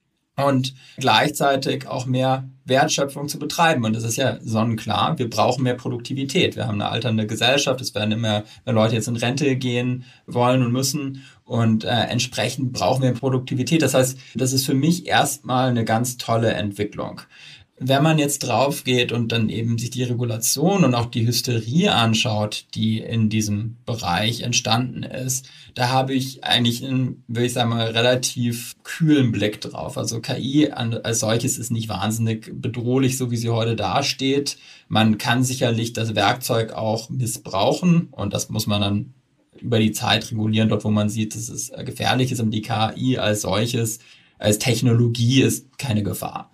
und gleichzeitig auch mehr Wertschöpfung zu betreiben. Und das ist ja sonnenklar, wir brauchen mehr Produktivität. Wir haben eine alternde Gesellschaft, es werden immer mehr Leute jetzt in Rente gehen wollen und müssen und äh, entsprechend brauchen wir Produktivität. Das heißt, das ist für mich erstmal eine ganz tolle Entwicklung. Wenn man jetzt drauf geht und dann eben sich die Regulation und auch die Hysterie anschaut, die in diesem Bereich entstanden ist, da habe ich eigentlich einen, würde ich sagen mal, relativ kühlen Blick drauf. Also K I als solches ist nicht wahnsinnig bedrohlich, so wie sie heute dasteht. Man kann sicherlich das Werkzeug auch missbrauchen und das muss man dann über die Zeit regulieren, dort wo man sieht, dass es gefährlich ist. Und die K I als solches, als Technologie ist keine Gefahr.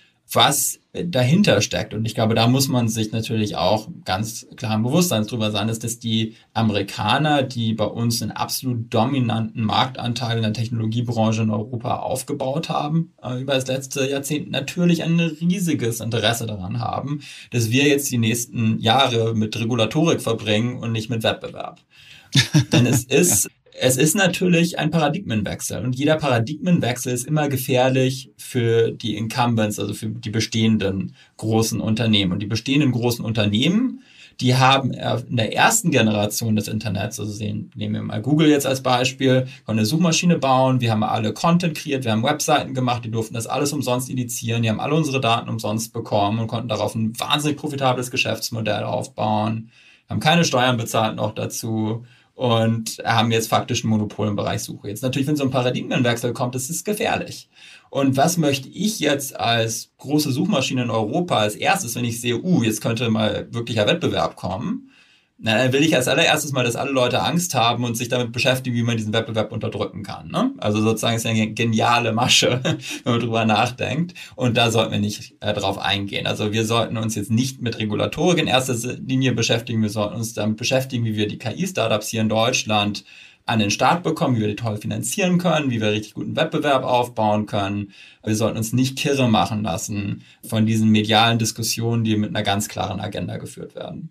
Was dahinter steckt, und ich glaube, da muss man sich natürlich auch ganz klar im Bewusstsein drüber sein, ist, dass die Amerikaner, die bei uns einen absolut dominanten Marktanteil in der Technologiebranche in Europa aufgebaut haben, äh, über das letzte Jahrzehnt natürlich ein riesiges Interesse daran haben, dass wir jetzt die nächsten Jahre mit Regulatorik verbringen und nicht mit Wettbewerb. Denn es ist Es ist natürlich ein Paradigmenwechsel und jeder Paradigmenwechsel ist immer gefährlich für die Incumbents, also für die bestehenden großen Unternehmen. Und die bestehenden großen Unternehmen, die haben in der ersten Generation des Internets, also sehen, nehmen wir mal Google jetzt als Beispiel, konnten eine Suchmaschine bauen, wir haben alle Content kreiert, wir haben Webseiten gemacht, die durften das alles umsonst indizieren, die haben alle unsere Daten umsonst bekommen und konnten darauf ein wahnsinnig profitables Geschäftsmodell aufbauen, haben keine Steuern bezahlt noch dazu, und haben jetzt faktisch ein Monopol im Bereich Suche. Jetzt natürlich, wenn so ein Paradigmenwechsel kommt, das ist gefährlich. Und was möchte ich jetzt als große Suchmaschine in Europa als erstes, wenn ich sehe, uh, jetzt könnte mal wirklicher Wettbewerb kommen? Na, dann will ich als allererstes mal, dass alle Leute Angst haben und sich damit beschäftigen, wie man diesen Wettbewerb unterdrücken kann. Ne? Also sozusagen ist eine geniale Masche, wenn man drüber nachdenkt. Und da sollten wir nicht äh, drauf eingehen. Also wir sollten uns jetzt nicht mit Regulatorik in erster Linie beschäftigen. Wir sollten uns damit beschäftigen, wie wir die K I-Startups hier in Deutschland an den Start bekommen, wie wir die toll finanzieren können, wie wir richtig guten Wettbewerb aufbauen können. Wir sollten uns nicht kirre machen lassen von diesen medialen Diskussionen, die mit einer ganz klaren Agenda geführt werden.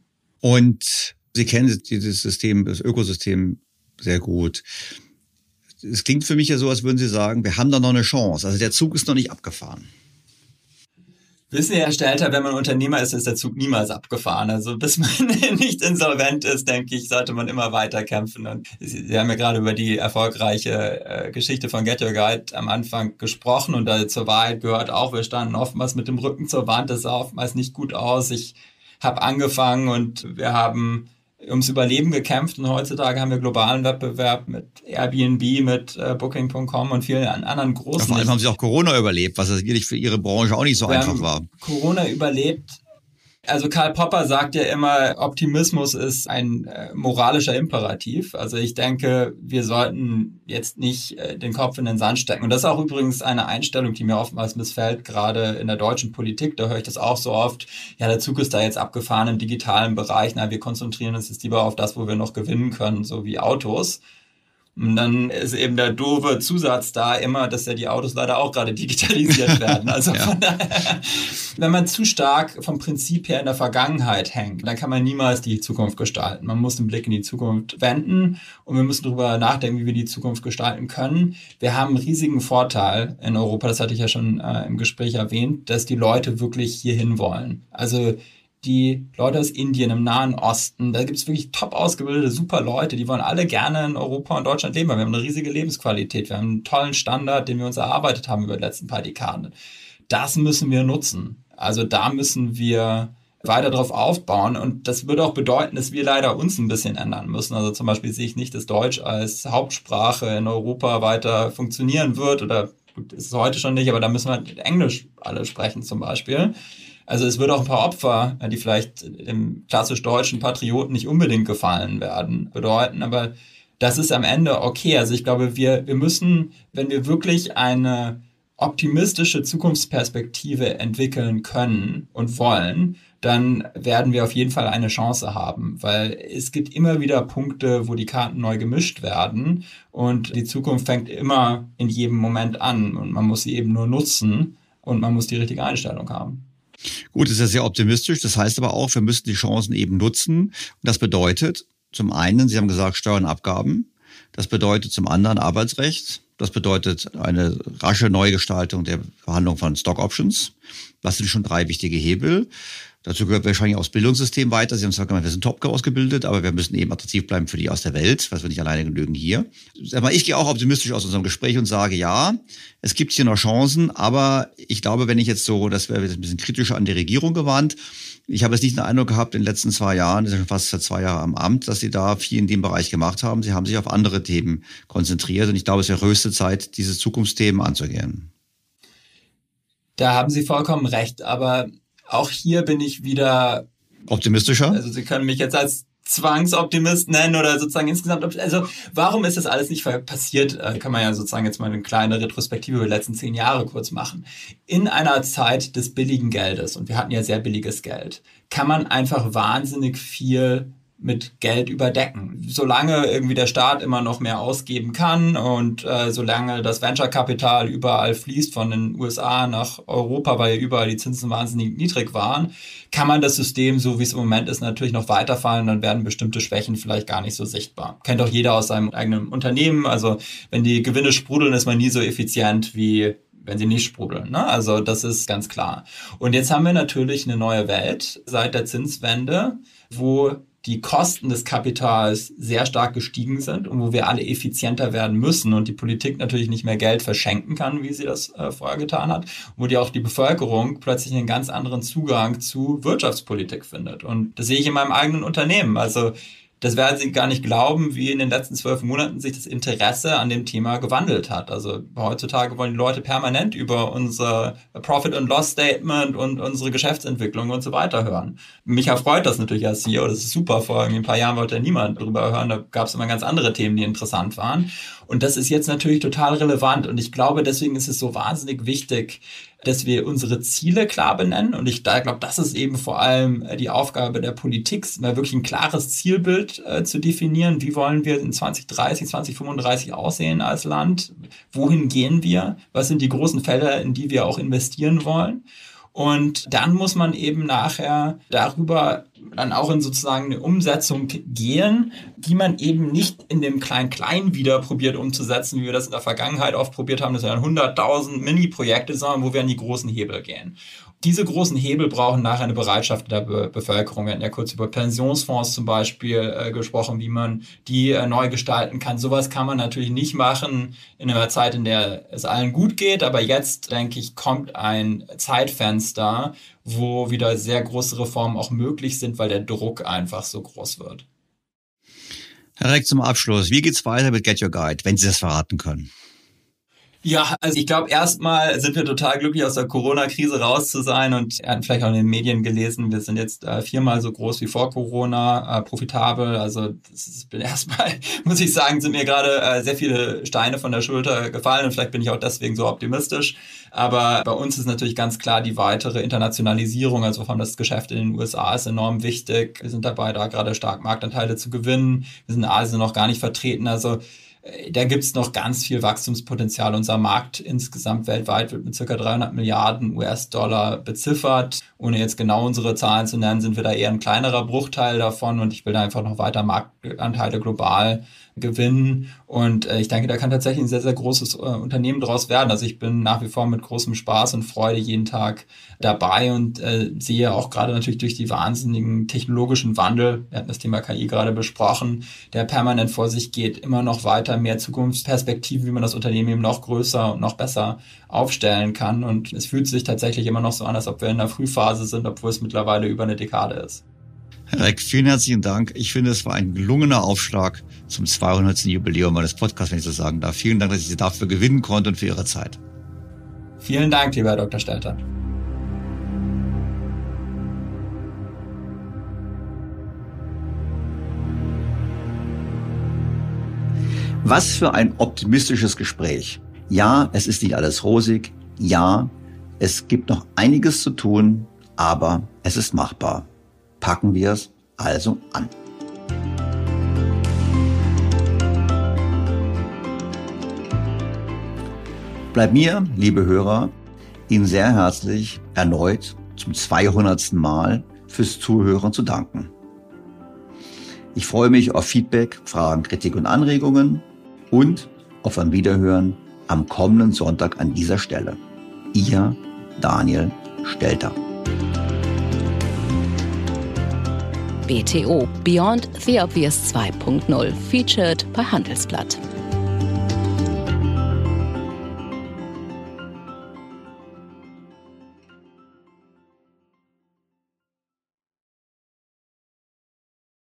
Und Sie kennen dieses System, das Ökosystem sehr gut. Es klingt für mich ja so, als würden Sie sagen, wir haben da noch eine Chance. Also der Zug ist noch nicht abgefahren. Wissen Sie, Herr Stelter, wenn man Unternehmer ist, ist der Zug niemals abgefahren. Also bis man nicht insolvent ist, denke ich, sollte man immer weiter kämpfen. Und Sie, Sie haben ja gerade über die erfolgreiche äh, Geschichte von Get Your Guide am Anfang gesprochen. Und da zur Wahrheit gehört auch, wir standen oftmals mit dem Rücken zur Wand. Das sah oftmals nicht gut aus. Ich habe angefangen und wir haben ums Überleben gekämpft und heutzutage haben wir globalen Wettbewerb mit Airbnb, mit äh, Booking Punkt com und vielen anderen großen. Vor allem haben Sie auch Corona überlebt, was natürlich für Ihre Branche auch nicht so wir einfach war. Corona überlebt. Also Karl Popper sagt ja immer, Optimismus ist ein äh, moralischer Imperativ. Also ich denke, wir sollten jetzt nicht äh, den Kopf in den Sand stecken. Und das ist auch übrigens eine Einstellung, die mir oftmals missfällt, gerade in der deutschen Politik. Da höre ich das auch so oft. Ja, der Zug ist da jetzt abgefahren im digitalen Bereich. Na, wir konzentrieren uns jetzt lieber auf das, wo wir noch gewinnen können, so wie Autos. Und dann ist eben der doofe Zusatz da immer, dass ja die Autos leider auch gerade digitalisiert werden. Also ja. Von daher, wenn man zu stark vom Prinzip her in der Vergangenheit hängt, dann kann man niemals die Zukunft gestalten. Man muss den Blick in die Zukunft wenden und wir müssen darüber nachdenken, wie wir die Zukunft gestalten können. Wir haben einen riesigen Vorteil in Europa, das hatte ich ja schon äh, im Gespräch erwähnt, dass die Leute wirklich hierhin wollen. Also die Leute aus Indien, im Nahen Osten, da gibt es wirklich top ausgebildete, super Leute, die wollen alle gerne in Europa und Deutschland leben, weil wir haben eine riesige Lebensqualität, wir haben einen tollen Standard, den wir uns erarbeitet haben über die letzten paar Dekaden. Das müssen wir nutzen. Also da müssen wir weiter drauf aufbauen und das würde auch bedeuten, dass wir leider uns ein bisschen ändern müssen. Also zum Beispiel sehe ich nicht, dass Deutsch als Hauptsprache in Europa weiter funktionieren wird oder gut, ist es heute schon nicht, aber da müssen wir Englisch alle sprechen zum Beispiel. Also es wird auch ein paar Opfer, die vielleicht dem klassisch deutschen Patrioten nicht unbedingt gefallen werden, bedeuten. Aber das ist am Ende okay. Also ich glaube, wir, wir müssen, wenn wir wirklich eine optimistische Zukunftsperspektive entwickeln können und wollen, dann werden wir auf jeden Fall eine Chance haben. Weil es gibt immer wieder Punkte, wo die Karten neu gemischt werden. Und die Zukunft fängt immer in jedem Moment an. Und man muss sie eben nur nutzen und man muss die richtige Einstellung haben. Gut, das ist ja sehr optimistisch. Das heißt aber auch, wir müssen die Chancen eben nutzen. Und das bedeutet zum einen, Sie haben gesagt, Steuern und Abgaben. Das bedeutet zum anderen Arbeitsrecht. Das bedeutet eine rasche Neugestaltung der Verhandlung von Stock Options. Das sind schon drei wichtige Hebel. Dazu gehört wahrscheinlich auch das Bildungssystem weiter. Sie haben zwar gemeint, wir sind top ausgebildet, aber wir müssen eben attraktiv bleiben für die aus der Welt, weil wir nicht alleine genügen hier. Sag mal, ich gehe auch optimistisch aus unserem Gespräch und sage, ja, es gibt hier noch Chancen, aber ich glaube, wenn ich jetzt so, das wäre jetzt ein bisschen kritischer an die Regierung gewandt, ich habe jetzt nicht den Eindruck gehabt, in den letzten zwei Jahren, das sind schon fast seit zwei Jahren am Amt, dass sie da viel in dem Bereich gemacht haben. Sie haben sich auf andere Themen konzentriert und ich glaube, es wäre höchste Zeit, diese Zukunftsthemen anzugehen. Da haben Sie vollkommen recht, aber auch hier bin ich wieder optimistischer. Also Sie können mich jetzt als Zwangsoptimist nennen oder sozusagen insgesamt. Also warum ist das alles nicht passiert? Kann man ja sozusagen jetzt mal eine kleine Retrospektive über die letzten zehn Jahre kurz machen. In einer Zeit des billigen Geldes, und wir hatten ja sehr billiges Geld, kann man einfach wahnsinnig viel mit Geld überdecken. Solange irgendwie der Staat immer noch mehr ausgeben kann und äh, solange das Venture-Kapital überall fließt von den U S A nach Europa, weil überall die Zinsen wahnsinnig niedrig waren, kann man das System, so wie es im Moment ist, natürlich noch weiterfallen. Dann werden bestimmte Schwächen vielleicht gar nicht so sichtbar. Kennt doch jeder aus seinem eigenen Unternehmen. Also wenn die Gewinne sprudeln, ist man nie so effizient wie wenn sie nicht sprudeln. Ne? Also das ist ganz klar. Und jetzt haben wir natürlich eine neue Welt seit der Zinswende, wo die Kosten des Kapitals sehr stark gestiegen sind und wo wir alle effizienter werden müssen und die Politik natürlich nicht mehr Geld verschenken kann, wie sie das äh, vorher getan hat, wo die auch die Bevölkerung plötzlich einen ganz anderen Zugang zu Wirtschaftspolitik findet. Und das sehe ich in meinem eigenen Unternehmen. Also das werden Sie gar nicht glauben, wie in den letzten zwölf Monaten sich das Interesse an dem Thema gewandelt hat. Also heutzutage wollen die Leute permanent über unser Profit and Loss Statement und unsere Geschäftsentwicklung und so weiter hören. Mich erfreut das natürlich als C E O, das ist super. Vor ein paar Jahren wollte ja niemand darüber hören, da gab es immer ganz andere Themen, die interessant waren. Und das ist jetzt natürlich total relevant und ich glaube, deswegen ist es so wahnsinnig wichtig, dass wir unsere Ziele klar benennen. Und ich glaube, das ist eben vor allem die Aufgabe der Politik, mal wirklich ein klares Zielbild äh, zu definieren. Wie wollen wir in zwanzig dreißig, zwanzig fünfunddreißig aussehen als Land? Wohin gehen wir? Was sind die großen Felder, in die wir auch investieren wollen? Und dann muss man eben nachher darüber dann auch in sozusagen eine Umsetzung gehen, die man eben nicht in dem Klein-Klein wieder probiert umzusetzen, wie wir das in der Vergangenheit oft probiert haben. Das sind hunderttausend Mini-Projekte, sondern wo wir an die großen Hebel gehen. Diese großen Hebel brauchen nachher eine Bereitschaft der Be- Bevölkerung. Wir hatten ja kurz über Pensionsfonds zum Beispiel äh, gesprochen, wie man die äh, neu gestalten kann. Sowas kann man natürlich nicht machen in einer Zeit, in der es allen gut geht. Aber jetzt, denke ich, kommt ein Zeitfenster, wo wieder sehr große Reformen auch möglich sind, weil der Druck einfach so groß wird. Herr Reck, zum Abschluss, wie geht's weiter mit Get Your Guide, wenn Sie das verraten können? Ja, also ich glaube, erstmal sind wir total glücklich, aus der Corona-Krise raus zu sein und ihr habt vielleicht auch in den Medien gelesen, wir sind jetzt äh, viermal so groß wie vor Corona, äh, profitabel. Also das ist, bin erstmal, muss ich sagen, sind mir gerade äh, sehr viele Steine von der Schulter gefallen und vielleicht bin ich auch deswegen so optimistisch. Aber bei uns ist natürlich ganz klar die weitere Internationalisierung, also vor allem das Geschäft in den U S A ist enorm wichtig. Wir sind dabei, da gerade stark Marktanteile zu gewinnen. Wir sind in Asien noch gar nicht vertreten, also da gibt's noch ganz viel Wachstumspotenzial. Unser Markt insgesamt weltweit wird mit ca. dreihundert Milliarden U S-Dollar beziffert. Ohne jetzt genau unsere Zahlen zu nennen, sind wir da eher ein kleinerer Bruchteil davon und ich will da einfach noch weiter Marktanteile global gewinnen. Und äh, ich denke, da kann tatsächlich ein sehr, sehr großes äh, Unternehmen draus werden. Also ich bin nach wie vor mit großem Spaß und Freude jeden Tag dabei und äh, sehe auch gerade natürlich durch die wahnsinnigen technologischen Wandel, wir hatten das Thema K I gerade besprochen, der permanent vor sich geht, immer noch weiter mehr Zukunftsperspektiven, wie man das Unternehmen eben noch größer und noch besser aufstellen kann. Und es fühlt sich tatsächlich immer noch so an, als ob wir in der Frühphase sind, obwohl es mittlerweile über eine Dekade ist. Herr Reck, vielen herzlichen Dank. Ich finde, es war ein gelungener Aufschlag zum zweihundertsten Jubiläum meines Podcasts, wenn ich so sagen darf. Vielen Dank, dass ich Sie dafür gewinnen konnte und für Ihre Zeit. Vielen Dank, lieber Herr Doktor Stelter. Was für ein optimistisches Gespräch. Ja, es ist nicht alles rosig. Ja, es gibt noch einiges zu tun, aber es ist machbar. Packen wir es also an. Bleibt mir, liebe Hörer, Ihnen sehr herzlich erneut zum zweihundertsten Mal fürs Zuhören zu danken. Ich freue mich auf Feedback, Fragen, Kritik und Anregungen und auf ein Wiederhören am kommenden Sonntag an dieser Stelle. Ihr Daniel Stelter. B T O Beyond the Obvious zwei Punkt null, featured bei Handelsblatt.